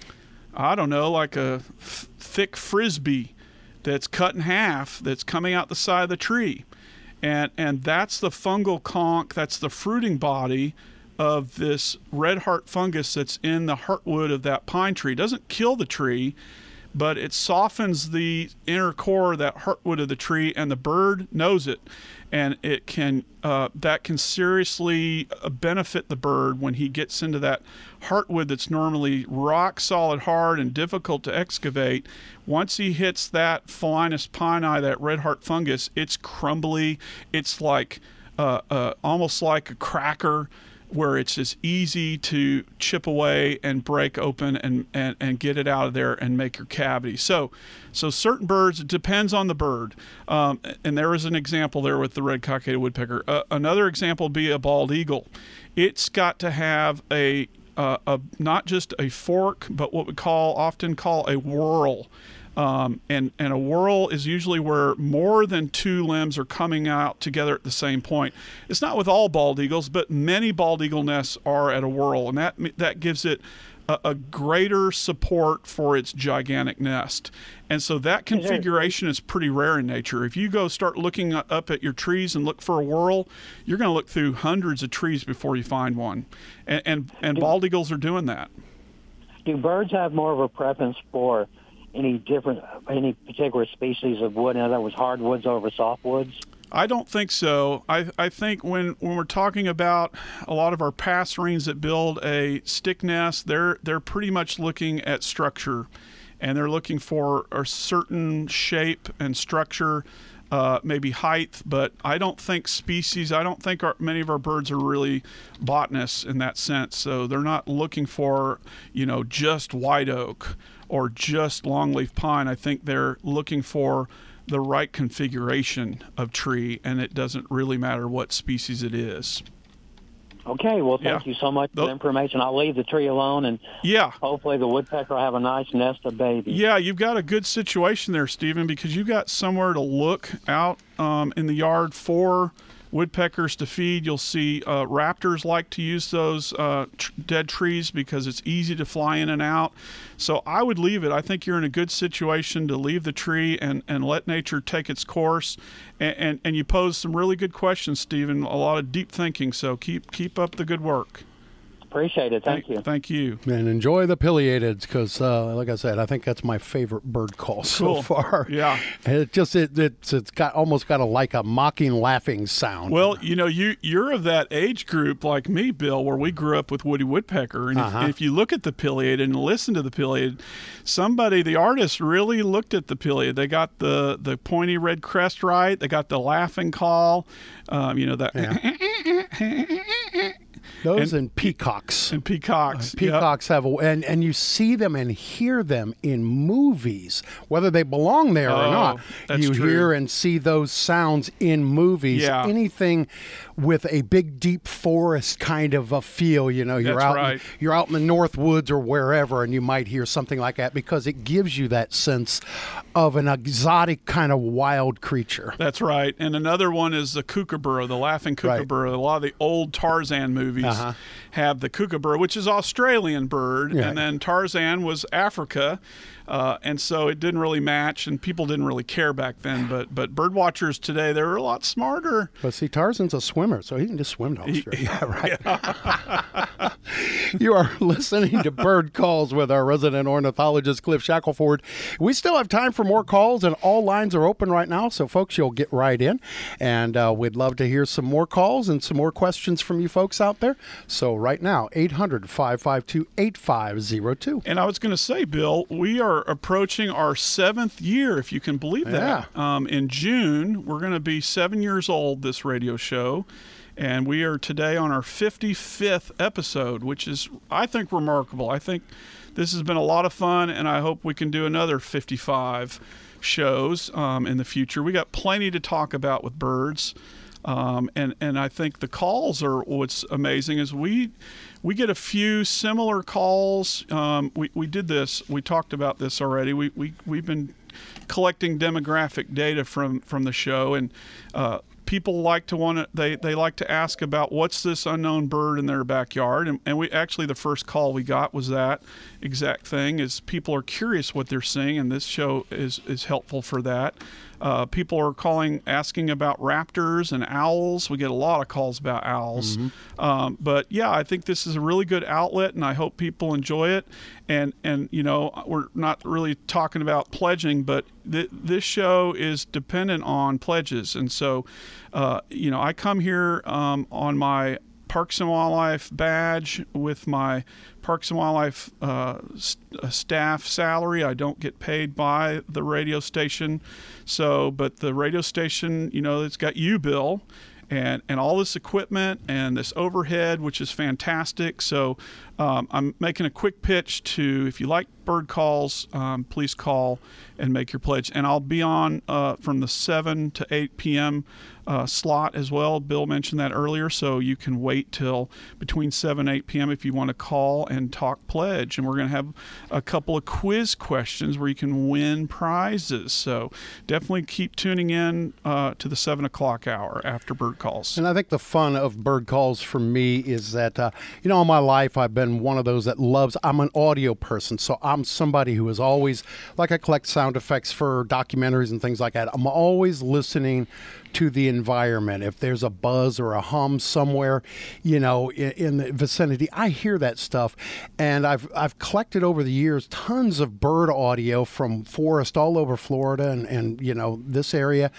Speaker 2: I don't know, like a f- thick frisbee that's cut in half that's coming out the side of the tree, and and that's the fungal conch, that's the fruiting body of this red heart fungus that's in the heartwood of that pine tree. It doesn't kill the tree, but it softens the inner core, that heartwood of the tree, and the bird knows it. And it can uh, that can seriously benefit the bird when he gets into that heartwood that's normally rock solid hard and difficult to excavate. Once he hits that Phalaenus pini, that red heart fungus, it's crumbly. It's like uh, uh, almost like a cracker, where it's just easy to chip away and break open and, and, and get it out of there and make your cavity. So so certain birds, it depends on the bird. Um, and there is an example there with the red cockaded woodpecker. Uh, another example would be a bald eagle. It's got to have a, uh, a not just a fork, but what we call often call a whorl. Um, and, and a whorl is usually where more than two limbs are coming out together at the same point. It's not with all bald eagles, but many bald eagle nests are at a whorl, and that that gives it a, a greater support for its gigantic nest. And so that configuration is pretty rare in nature. If you go start looking up at your trees and look for a whorl, you're going to look through hundreds of trees before you find one. And, and, and bald eagles are doing that.
Speaker 5: Do birds have more of a preference for any different, any particular species of wood? In other words, hardwoods over softwoods?
Speaker 2: I don't think so. I, I think when, when we're talking about a lot of our passerines that build a stick nest, they're they're pretty much looking at structure, and they're looking for a certain shape and structure, uh, maybe height. But I don't think species. I don't think our, many of our birds are really botanists in that sense. So they're not looking for, you know, just white oak or just longleaf pine. I think they're looking for the right configuration of tree, and it doesn't really matter what species it is.
Speaker 5: Okay, well, thank
Speaker 2: yeah.
Speaker 5: you so much for the information. I'll leave the tree alone, and
Speaker 2: yeah.
Speaker 5: hopefully the woodpecker will have a nice nest of babies.
Speaker 2: Yeah, you've got a good situation there, Stephen, because you've got somewhere to look out um, in the yard for woodpeckers to feed. You'll see uh, raptors like to use those uh, tr- dead trees because it's easy to fly in and out. So I would leave it. I think you're in a good situation to leave the tree and, and let nature take its course. And, and, and you pose some really good questions, Stephen, a lot of deep thinking. So keep keep up the good work.
Speaker 5: Appreciate it. Thank,
Speaker 2: thank
Speaker 5: you.
Speaker 2: Thank you.
Speaker 1: And enjoy the pileatids because, uh, like I said, I think that's my favorite bird call so
Speaker 2: Cool.
Speaker 1: far.
Speaker 2: Yeah.
Speaker 1: It just it, it's it's got almost got a like a mocking, laughing sound.
Speaker 2: Well, you know, you you're of that age group like me, Bill, where we grew up with Woody Woodpecker, and
Speaker 1: Uh-huh.
Speaker 2: if, if you look at the pileated and listen to the pileated, somebody, the artist, really looked at the pileated. They got the the pointy red crest right. They got the laughing call. Um, you know that.
Speaker 1: Yeah. Those and, and peacocks.
Speaker 2: And peacocks.
Speaker 1: Uh, peacocks yep. have a, and and you see them and hear them in movies, whether they belong there
Speaker 2: oh,
Speaker 1: or not.
Speaker 2: That's
Speaker 1: you
Speaker 2: true.
Speaker 1: hear and see those sounds in movies.
Speaker 2: Yeah.
Speaker 1: Anything with a big deep forest kind of a feel, you know, you're
Speaker 2: That's
Speaker 1: out
Speaker 2: right.
Speaker 1: you're out in the North Woods or wherever, and you might hear something like that because it gives you that sense of an exotic kind of wild creature.
Speaker 2: That's right. And another one is the kookaburra, the laughing kookaburra. Right. A lot of the old Tarzan movies uh-huh. have the kookaburra, which is Australian bird, yeah. and then Tarzan was Africa. Uh, and so it didn't really match, and people didn't really care back then. But but bird watchers today, they're a lot smarter.
Speaker 1: But see, Tarzan's a swimmer, so he can just swim to Australia.
Speaker 2: Yeah,
Speaker 1: right.
Speaker 2: Yeah.
Speaker 1: You are listening to Bird Calls with our resident ornithologist, Cliff Shackelford. We still have time for more calls, and all lines are open right now, so folks, you'll get right in. And uh, we'd love to hear some more calls and some more questions from you folks out there. So right now, eight hundred, five five two, eight five zero two.
Speaker 2: And I was going to say, Bill, we are approaching our seventh year, if you can believe that.
Speaker 1: Yeah.
Speaker 2: Um, in June, we're going to be seven years old, this radio show. And we are today on our fifty-fifth episode, which is, I think, remarkable. I think this has been a lot of fun, and I hope we can do another fifty-five shows um, in the future. We got plenty to talk about with birds. Um, and, and I think the calls are what's amazing is we we get a few similar calls. Um, we, we did this. We talked about this already. We, we, we've been collecting demographic data from, from the show, and uh, people like to want to, they, they like to ask about what's this unknown bird in their backyard. And, and we actually, the first call we got was that exact thing, is people are curious what they're seeing, and this show is, is helpful for that. Uh, people are calling, asking about raptors and owls. We get a lot of calls about owls. Mm-hmm. Um, but yeah, I think this is a really good outlet, and I hope people enjoy it. And, and you know, we're not really talking about pledging, but th- this show is dependent on pledges. And so, uh, you know, I come here um, on my Parks and Wildlife badge with my Parks and Wildlife uh, st- staff salary. I don't get paid by the radio station. So, but the radio station, you know, it's got you, Bill, and, and all this equipment and this overhead, which is fantastic. So um, I'm making a quick pitch to, if you like bird calls, um, please call and make your pledge. And I'll be on uh, from the seven to eight p.m. Uh, slot as well. Bill mentioned that earlier, so you can wait till between seven and eight p.m. if you want to call and talk pledge. And we're going to have a couple of quiz questions where you can win prizes. So definitely keep tuning in uh, to the seven o'clock hour after bird calls.
Speaker 1: And I think the fun of bird calls for me is that, uh, you know, in my life, I've been one of those that loves, I'm an audio person. So I'm somebody who is always, like I collect sound effects for documentaries and things like that. I'm always listening to the environment. If there's a buzz or a hum somewhere, you know, in, in the vicinity, I hear that stuff. And I've I've collected over the years tons of bird audio from forest all over Florida and, and you know, this area.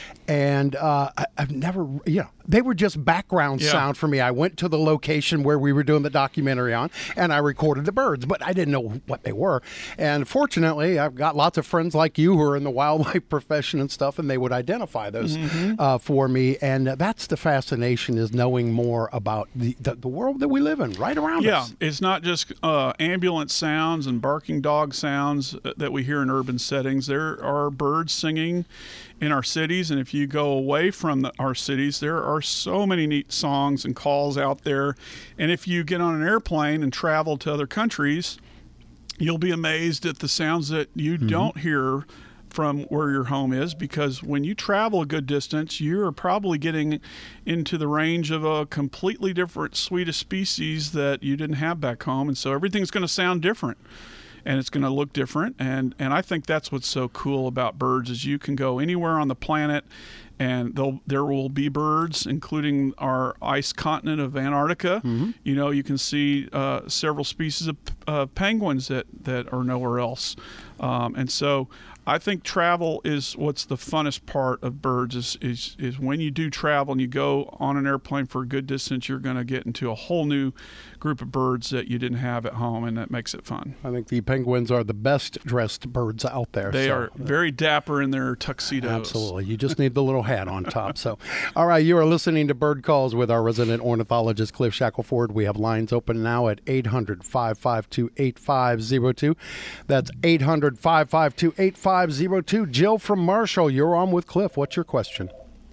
Speaker 1: And uh, I, I've never, you know, they were just background
Speaker 2: yeah.
Speaker 1: sound for me. I went to the location where we were doing the documentary on, and I recorded the birds, but I didn't know what they were. And fortunately, I've got lots of friends like you who are in the wildlife profession and stuff, and they would identify those mm-hmm. uh, for me. And that's the fascination, is knowing more about the, the, the world that we live in right around
Speaker 2: yeah,
Speaker 1: us.
Speaker 2: Yeah, it's not just uh, ambulance sounds and barking dog sounds that we hear in urban settings. There are birds singing in our cities, and if you go away from the, our cities, there are so many neat songs and calls out there. And if you get on an airplane and travel to other countries, you'll be amazed at the sounds that you mm-hmm. don't hear from where your home is, because when you travel a good distance, you're probably getting into the range of a completely different suite of species that you didn't have back home, and so everything's going to sound different. And it's going to look different, and, and I think that's what's so cool about birds, is you can go anywhere on the planet, and there will be birds, including our ice continent of Antarctica. Mm-hmm. You know, you can see uh, several species of uh, penguins that, that are nowhere else. Um, and so I think travel is what's the funnest part of birds, is, is, is when you do travel and you go on an airplane for a good distance, you're going to get into a whole new group of birds that you didn't have at home, and that makes it fun.
Speaker 1: I think the penguins are the best dressed birds out there.
Speaker 2: They
Speaker 1: so,
Speaker 2: are very dapper in their tuxedos.
Speaker 1: Absolutely. You just need the little hat on top. So, all right, you are listening to Bird Calls with our resident ornithologist, Cliff Shackelford. We have lines open now at eight hundred, five five two, eight five zero two. That's eight hundred, five five two, eight five zero two. Jill from Marshall, you're on with Cliff. What's your question?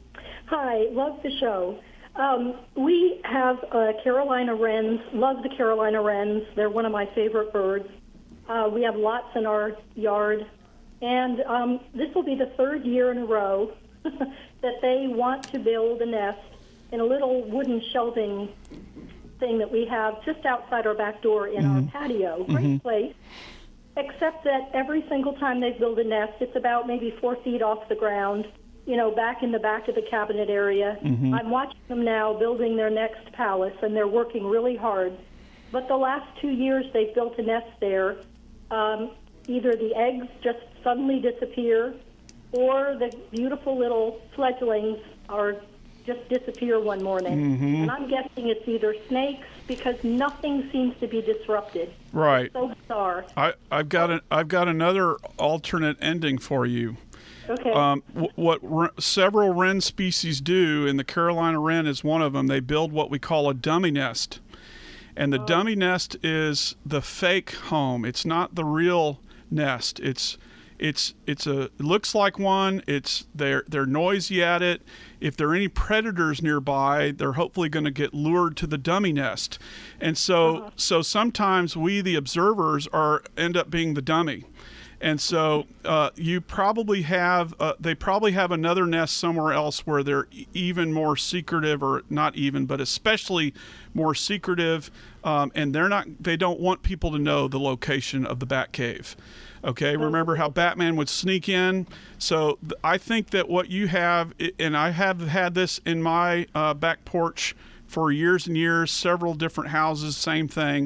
Speaker 6: Hi, love the show. Um, we have uh, Carolina wrens, love the Carolina wrens. They're one of my favorite birds. Uh, we have lots in our yard. And um, this will be the third year in a row that they want to build a nest in a little wooden shelving thing that we have just outside our back door in mm-hmm. our patio. Great mm-hmm. place. Except that every single time they build a nest, it's about maybe four feet off the ground, you know, back in the back of the cabinet area. Mm-hmm. I'm watching them now building their next palace, and they're working really hard. But the last two years they've built a nest there. Um, either the eggs just suddenly disappear, or the beautiful little fledglings are just disappear one morning. Mm-hmm. And I'm guessing it's either snakes, because nothing seems to be disrupted.
Speaker 2: Right.
Speaker 6: It's so bizarre.
Speaker 2: I, I've got a, I've got another alternate ending for you.
Speaker 6: Okay.
Speaker 2: Um, w- what r- several wren species do, and the Carolina wren is one of them, they build what we call a dummy nest. And the oh. dummy nest is the fake home. It's not the real nest. It's It's it's a it looks like one. It's they're they're noisy at it. If there are any predators nearby, they're hopefully going to get lured to the dummy nest. And so uh-huh. so sometimes we, the observers, are end up being the dummy. And so uh, you probably have uh, they probably have another nest somewhere else where they're even more secretive, or not even, but especially more secretive. Um, and they're not they don't want people to know the location of the bat cave. Okay, remember how Batman would sneak in? So th- I think that what you have, and I have had this in my uh, back porch for years and years, several different houses, same thing.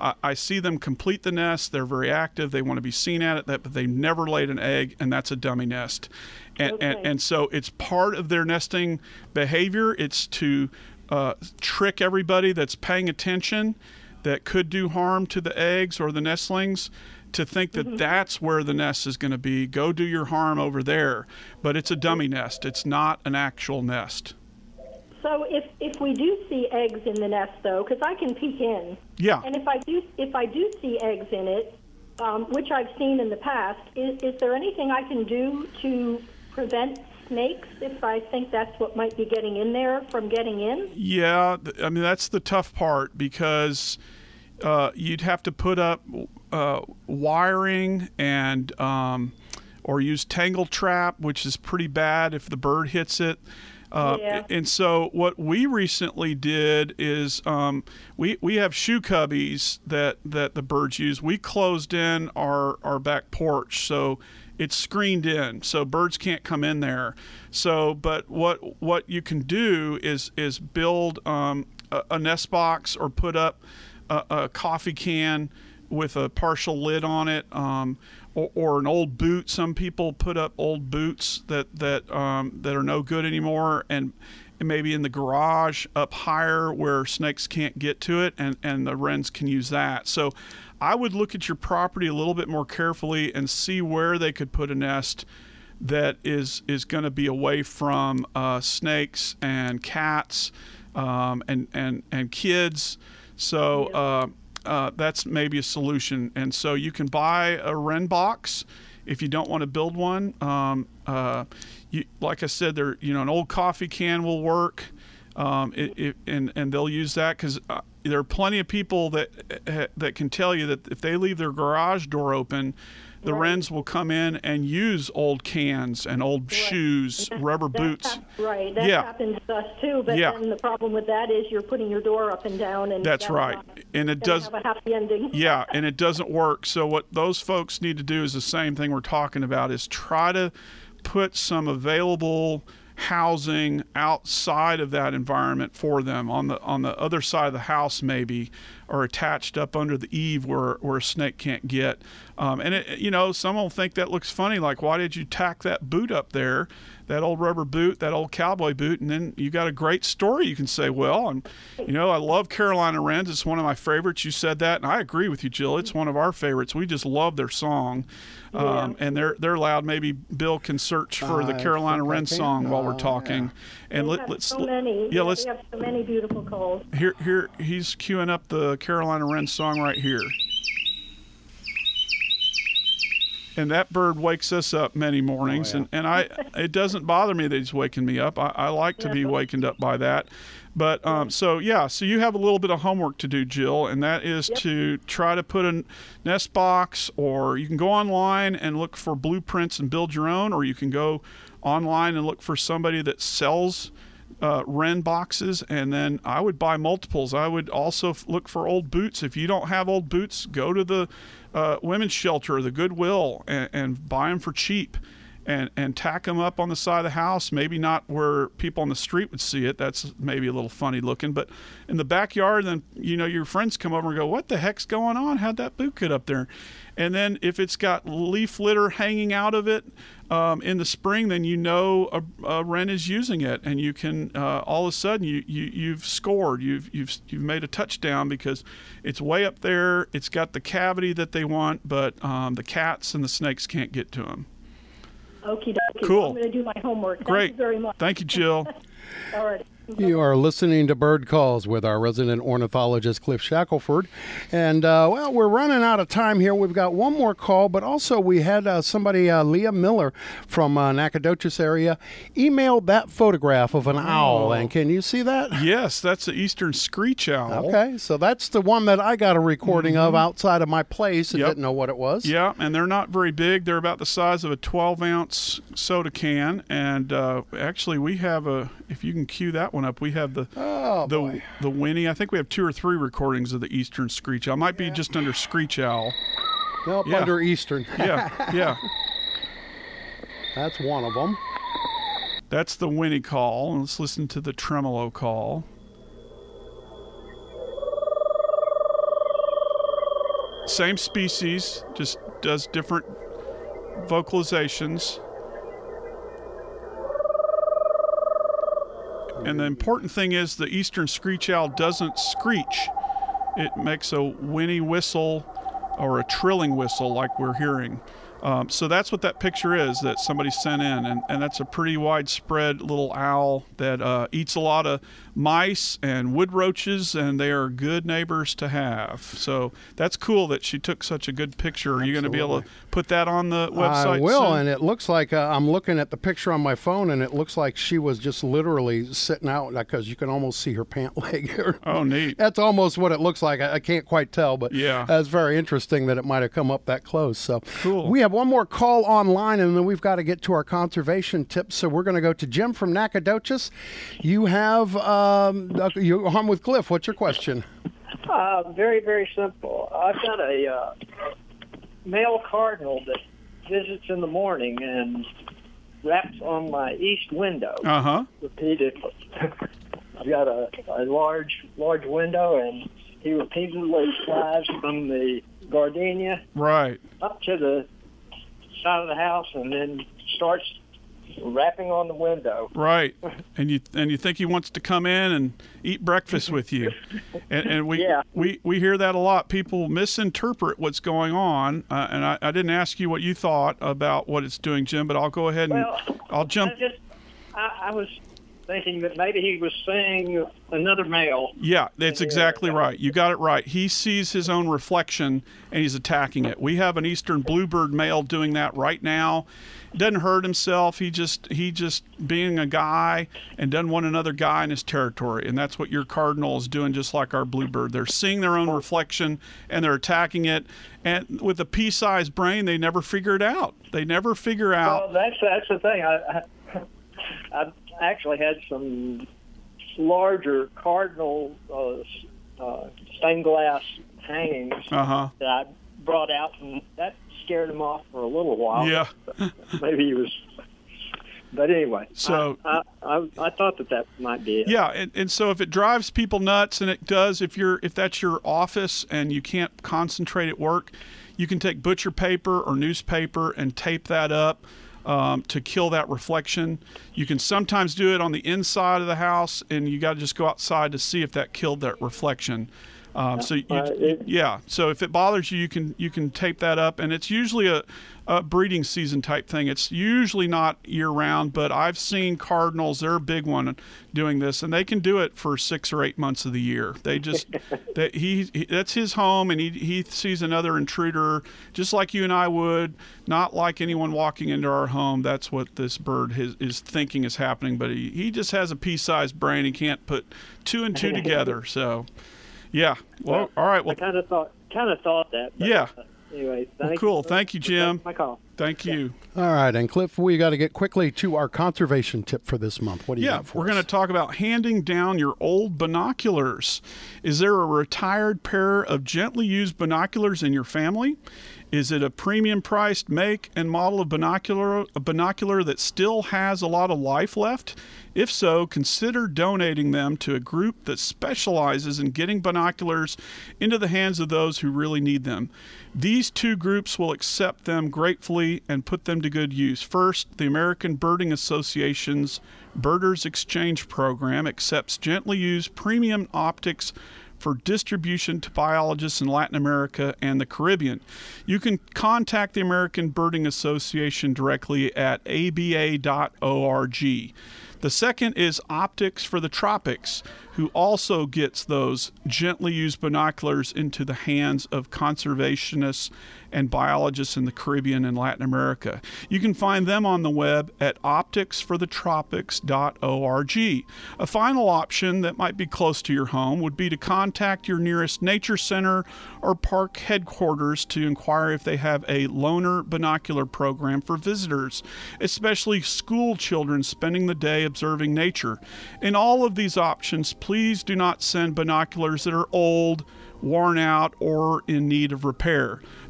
Speaker 2: I, I see them complete the nest. They're very active. They want to be seen at it, that, but they've never laid an egg, and that's a dummy nest. And,
Speaker 6: Okay.
Speaker 2: and, and so it's part of their nesting behavior. It's to uh, trick everybody that's paying attention that could do harm to the eggs or the nestlings to think that
Speaker 6: Mm-hmm.
Speaker 2: that's where the nest is going to be. Go do your harm over there. But it's a dummy nest. It's not an actual nest.
Speaker 6: So if if we do see eggs in the nest, though, because I can peek in,
Speaker 2: Yeah.
Speaker 6: and if I do if I do see eggs in it, um, which I've seen in the past, is, is there anything I can do to prevent snakes if I think that's what might be getting in there from getting in?
Speaker 2: Yeah, th- I mean, that's the tough part because uh, you'd have to put up uh, wiring and um, or use tangle trap, which is pretty bad if the bird hits it. Uh,
Speaker 6: Yeah.
Speaker 2: And so what we recently did is um, we we have shoe cubbies that, that the birds use. We closed in our, our back porch, so it's screened in, so birds can't come in there. So, but what what you can do is is build um, a, a nest box or put up a, a coffee can with a partial lid on it, um, or, or an old boot. Some people put up old boots that that um, that are no good anymore, and, and maybe in the garage up higher where snakes can't get to it, and, and the wrens can use that. So I would look at your property a little bit more carefully and see where they could put a nest that is is going to be away from uh, snakes and cats um, and and and kids. So. Uh, Uh, that's maybe a solution. And so you can buy a wren box if you don't want to build one. Um, uh, you, like I said, there, you know, an old coffee can will work, um, it, it, and and they'll use that because uh, there are plenty of people that uh, that can tell you that if they leave their garage door open, the
Speaker 6: Right.
Speaker 2: wrens will come in and use old cans and old
Speaker 6: Right.
Speaker 2: shoes,
Speaker 6: That-
Speaker 2: rubber
Speaker 6: that
Speaker 2: boots.
Speaker 6: hap- right. That
Speaker 2: Yeah.
Speaker 6: happens to us too. But
Speaker 2: Yeah.
Speaker 6: then the problem with that is you're putting your door up and down, and
Speaker 2: That's right.
Speaker 6: not
Speaker 2: And it
Speaker 6: gonna
Speaker 2: does.
Speaker 6: have a happy ending.
Speaker 2: Yeah, and it doesn't work. So what those folks need to do is the same thing we're talking about, is try to put some available housing outside of that environment for them on the on the other side of the house, maybe, or attached up under the eave where, where a snake can't get. Um, and it, you know, some will think that looks funny, like, why did you tack that boot up there, that old rubber boot, that old cowboy boot? And then you got a great story. You can say, well, I'm, you know, I love Carolina Wrens. It's one of my favorites. You said that, and I agree with you, Jill. It's one of our favorites. We just love their song. Um, and they're they're loud. Maybe Bill can search for the
Speaker 1: I
Speaker 2: Carolina
Speaker 1: think I
Speaker 2: Wren
Speaker 1: can.
Speaker 2: song while we're
Speaker 1: Uh,
Speaker 2: talking. And
Speaker 6: We
Speaker 2: let,
Speaker 6: have
Speaker 2: let's
Speaker 6: so many.
Speaker 2: yeah, let's
Speaker 6: we have so many beautiful calls.
Speaker 2: here here he's queuing up the Carolina Wren song right here. And that bird wakes us up many mornings,
Speaker 1: Oh, yeah.
Speaker 2: and, and I it doesn't bother me that he's waking me up. I, I like to be wakened up by that. But um, so yeah, so you have a little bit of homework to do, Jill, and that is
Speaker 6: Yep.
Speaker 2: to try to put a nest box, or you can go online and look for blueprints and build your own, or you can go online and look for somebody that sells uh, wren boxes, and then I would buy multiples. I would also f- look for old boots. If you don't have old boots, go to the uh, women's shelter, the Goodwill, and, and buy them for cheap, and and tack them up on the side of the house. Maybe not where people on the street would see it. That's maybe a little funny looking, but in the backyard, then, you know, your friends come over and go, what the heck's going on? How'd that boot get up there? And then if it's got leaf litter hanging out of it um, in the spring, then you know a, a wren is using it, and you can uh, all of a sudden you, you you've scored. You've you've you've made a touchdown because it's way up there. It's got the cavity that they want, but um, the cats and the snakes can't get to them.
Speaker 6: Okie dokie.
Speaker 2: Cool.
Speaker 6: I'm going to do my homework. Thank
Speaker 2: Great.
Speaker 6: you very much.
Speaker 2: Thank you, Jill.
Speaker 6: All right.
Speaker 1: You are listening to Bird Calls with our resident ornithologist, Cliff Shackelford. And, uh, well, we're running out of time here. We've got one more call, but also we had uh, somebody, uh, Leah Miller from uh, Nacogdoches area, emailed that photograph of an owl. And can you see that?
Speaker 2: Yes, that's the eastern screech owl.
Speaker 1: Okay, so that's the one that I got a recording of outside of my place and
Speaker 2: Yep.
Speaker 1: didn't know what it was.
Speaker 2: Yeah, and they're not very big. They're about the size of a twelve ounce soda can. And uh, actually, we have a, if you can cue that one up, we have the
Speaker 1: Oh,
Speaker 2: the
Speaker 1: boy.
Speaker 2: the Winnie. I think we have two or three recordings of the eastern screech owl. Might be just under screech owl.
Speaker 1: Nope,
Speaker 2: Yeah.
Speaker 1: under Eastern.
Speaker 2: Yeah, yeah.
Speaker 1: That's one of them.
Speaker 2: That's the Winnie call. Let's listen to the tremolo call. same species, just does different vocalizations. And the important thing is the eastern screech owl doesn't screech. It makes a whinny whistle or a trilling whistle like we're hearing. Um, so that's what that picture is that somebody sent in, and, and that's a pretty widespread little owl that uh, eats a lot of mice and wood roaches, and they are good neighbors to have. So that's cool that she took such a good picture. Are you going to be able to put that on the website
Speaker 1: I will,
Speaker 2: soon?
Speaker 1: And it looks like uh, I'm looking at the picture on my phone, and it looks like she was just literally sitting out because you can almost see her pant leg here.
Speaker 2: Oh, neat.
Speaker 1: That's almost what it looks like. I, I can't quite tell, but
Speaker 2: yeah,
Speaker 1: it's very interesting that it might have come up that close. So
Speaker 2: cool.
Speaker 1: We have one more call online, and then we've got to get to our conservation tips. So we're going to go to Jim from Nacogdoches. You have um, you're on with Cliff. What's your question?
Speaker 7: Uh, very, very simple. I've got a uh, male cardinal that visits in the morning and raps on my east window
Speaker 2: uh-huh.
Speaker 7: repeatedly. I've got a, a large, large window, and he repeatedly flies from the gardenia
Speaker 2: right
Speaker 7: up to the side of the house and then starts rapping on the window.
Speaker 2: Right, and you and you think he wants to come in and eat breakfast with you, and, and we,
Speaker 7: yeah.
Speaker 2: we we hear that a lot. People misinterpret what's going on, uh, and I, I didn't ask you what you thought about what it's doing, Jim, but I'll go ahead and
Speaker 7: well,
Speaker 2: I'll jump.
Speaker 7: I, just, I, I was thinking that maybe he was seeing another male.
Speaker 2: Yeah, that's exactly right. You got it right. He sees his own reflection and he's attacking it. We have an eastern bluebird male doing that right now. Doesn't hurt himself. He just he just being a guy and doesn't want another guy in his territory. And that's what your cardinal is doing, just like our bluebird. They're seeing their own reflection and they're attacking it. And with a pea-sized brain, they never figure it out. They never figure out.
Speaker 7: Well, that's that's the thing. I, I, I actually had some larger cardinal uh, uh, stained glass hangings
Speaker 2: uh-huh.
Speaker 7: that I brought out, and that scared him off for a little while.
Speaker 2: Yeah.
Speaker 7: Maybe he was. But anyway,
Speaker 2: so
Speaker 7: I, I, I, I thought that that might be it.
Speaker 2: Yeah, and, and so if it drives people nuts, and it does, if you're if that's your office and you can't concentrate at work, you can take butcher paper or newspaper and tape that up um, to kill that reflection. You can sometimes do it on the inside of the house, and you got to just go outside to see if that killed that reflection. Um, so you,
Speaker 7: Uh, it-
Speaker 2: yeah, so if it bothers you, you can you can tape that up, and it's usually a, a breeding season type thing. It's usually not year round, but I've seen cardinals, they're a big one, doing this, and they can do it for six or eight months of the year. They just that he, he that's his home, and he he sees another intruder just like you and I would, not like anyone walking into our home. That's what this bird his, is thinking is happening, but he, he just has a pea-sized brain. He can't put two and two together. So. Yeah. Well,
Speaker 7: Well,
Speaker 2: all right. Well,
Speaker 7: I kind of thought, kind of thought that. But,
Speaker 2: yeah.
Speaker 7: Uh, anyway,
Speaker 2: well,
Speaker 7: thank
Speaker 2: cool.
Speaker 7: you.
Speaker 2: Thank you, Jim.
Speaker 7: My call.
Speaker 2: Thank you.
Speaker 1: All right, and Cliff, we got to get quickly to our conservation tip for this month. What do you
Speaker 2: Yeah,
Speaker 1: got for
Speaker 2: we're
Speaker 1: us?
Speaker 2: going to talk about handing down your old binoculars. Is there a retired pair of gently used binoculars in your family? Is it a premium priced make and model of binocular, a binocular that still has a lot of life left? If so, consider donating them to a group that specializes in getting binoculars into the hands of those who really need them. These two groups will accept them gratefully and put them to good use. First, the American Birding Association's Birders Exchange Program accepts gently used premium optics for distribution to biologists in Latin America and the Caribbean. You can contact the American Birding Association directly at a b a dot org. The second is Optics for the Tropics, who also gets those gently used binoculars into the hands of conservationists and biologists in the Caribbean and Latin America. You can find them on the web at optics for the tropics dot org. A final option that might be close to your home would be to contact your nearest nature center or park headquarters to inquire if they have a loaner binocular program for visitors, especially school children spending the day observing nature. In all of these options, please do not send binoculars that are old, worn out, or in need of repair.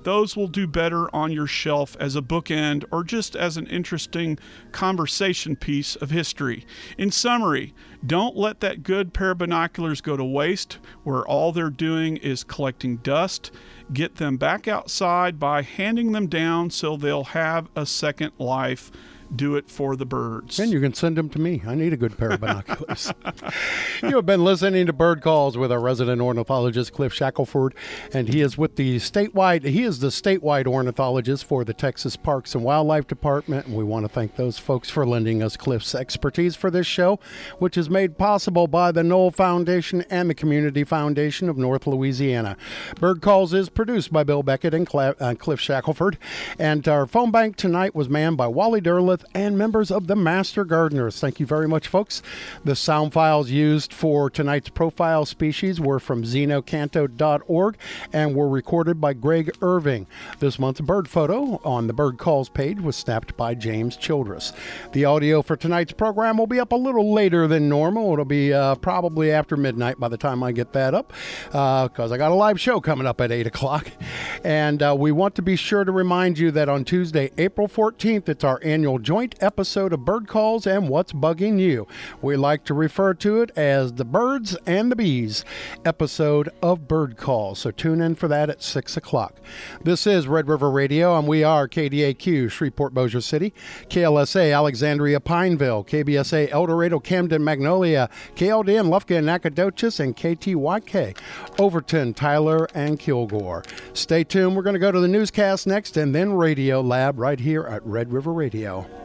Speaker 2: those will do better on your shelf as a bookend or just as an interesting conversation piece of history. In summary, don't let that good pair of binoculars go to waste where all they're doing is collecting dust. Get them back outside by handing them down so they'll have a second life. Do it for the birds.
Speaker 1: And you can send them to me. I need a good pair of binoculars. You have been listening to Bird Calls with our resident ornithologist, Cliff Shackelford, and he is with the statewide, he is the statewide ornithologist for the Texas Parks and Wildlife Department, and we want to thank those folks for lending us Cliff's expertise for this show, which is made possible by the Knoll Foundation and the Community Foundation of North Louisiana. Bird Calls is produced by Bill Beckett and uh, Cliff Shackelford, and our phone bank tonight was manned by Wally Derleth and members of the Master Gardeners. Thank you very much, folks. The sound files used for tonight's profile species were from xenocanto dot org and were recorded by Greg Irving. This month's bird photo on the Bird Calls page was snapped by James Childress. The audio for tonight's program will be up a little later than normal. It'll be uh, probably after midnight by the time I get that up, because uh, I got a live show coming up at eight o'clock. And uh, we want to be sure to remind you that on Tuesday, April fourteenth, it's our annual joint episode of Bird Calls and What's Bugging You. We like to refer to it as the Birds and the Bees episode of Bird Calls. So tune in for that at six o'clock. This is Red River Radio, and we are K D A Q, Shreveport Bossier City, K L S A, Alexandria, Pineville, K B S A, El Dorado, Camden, Magnolia, K L D N, Lufkin, Nacogdoches, and K T Y K, Overton, Tyler, and Kilgore. Stay tuned. We're going to go to the newscast next and then Radio Lab right here at Red River Radio.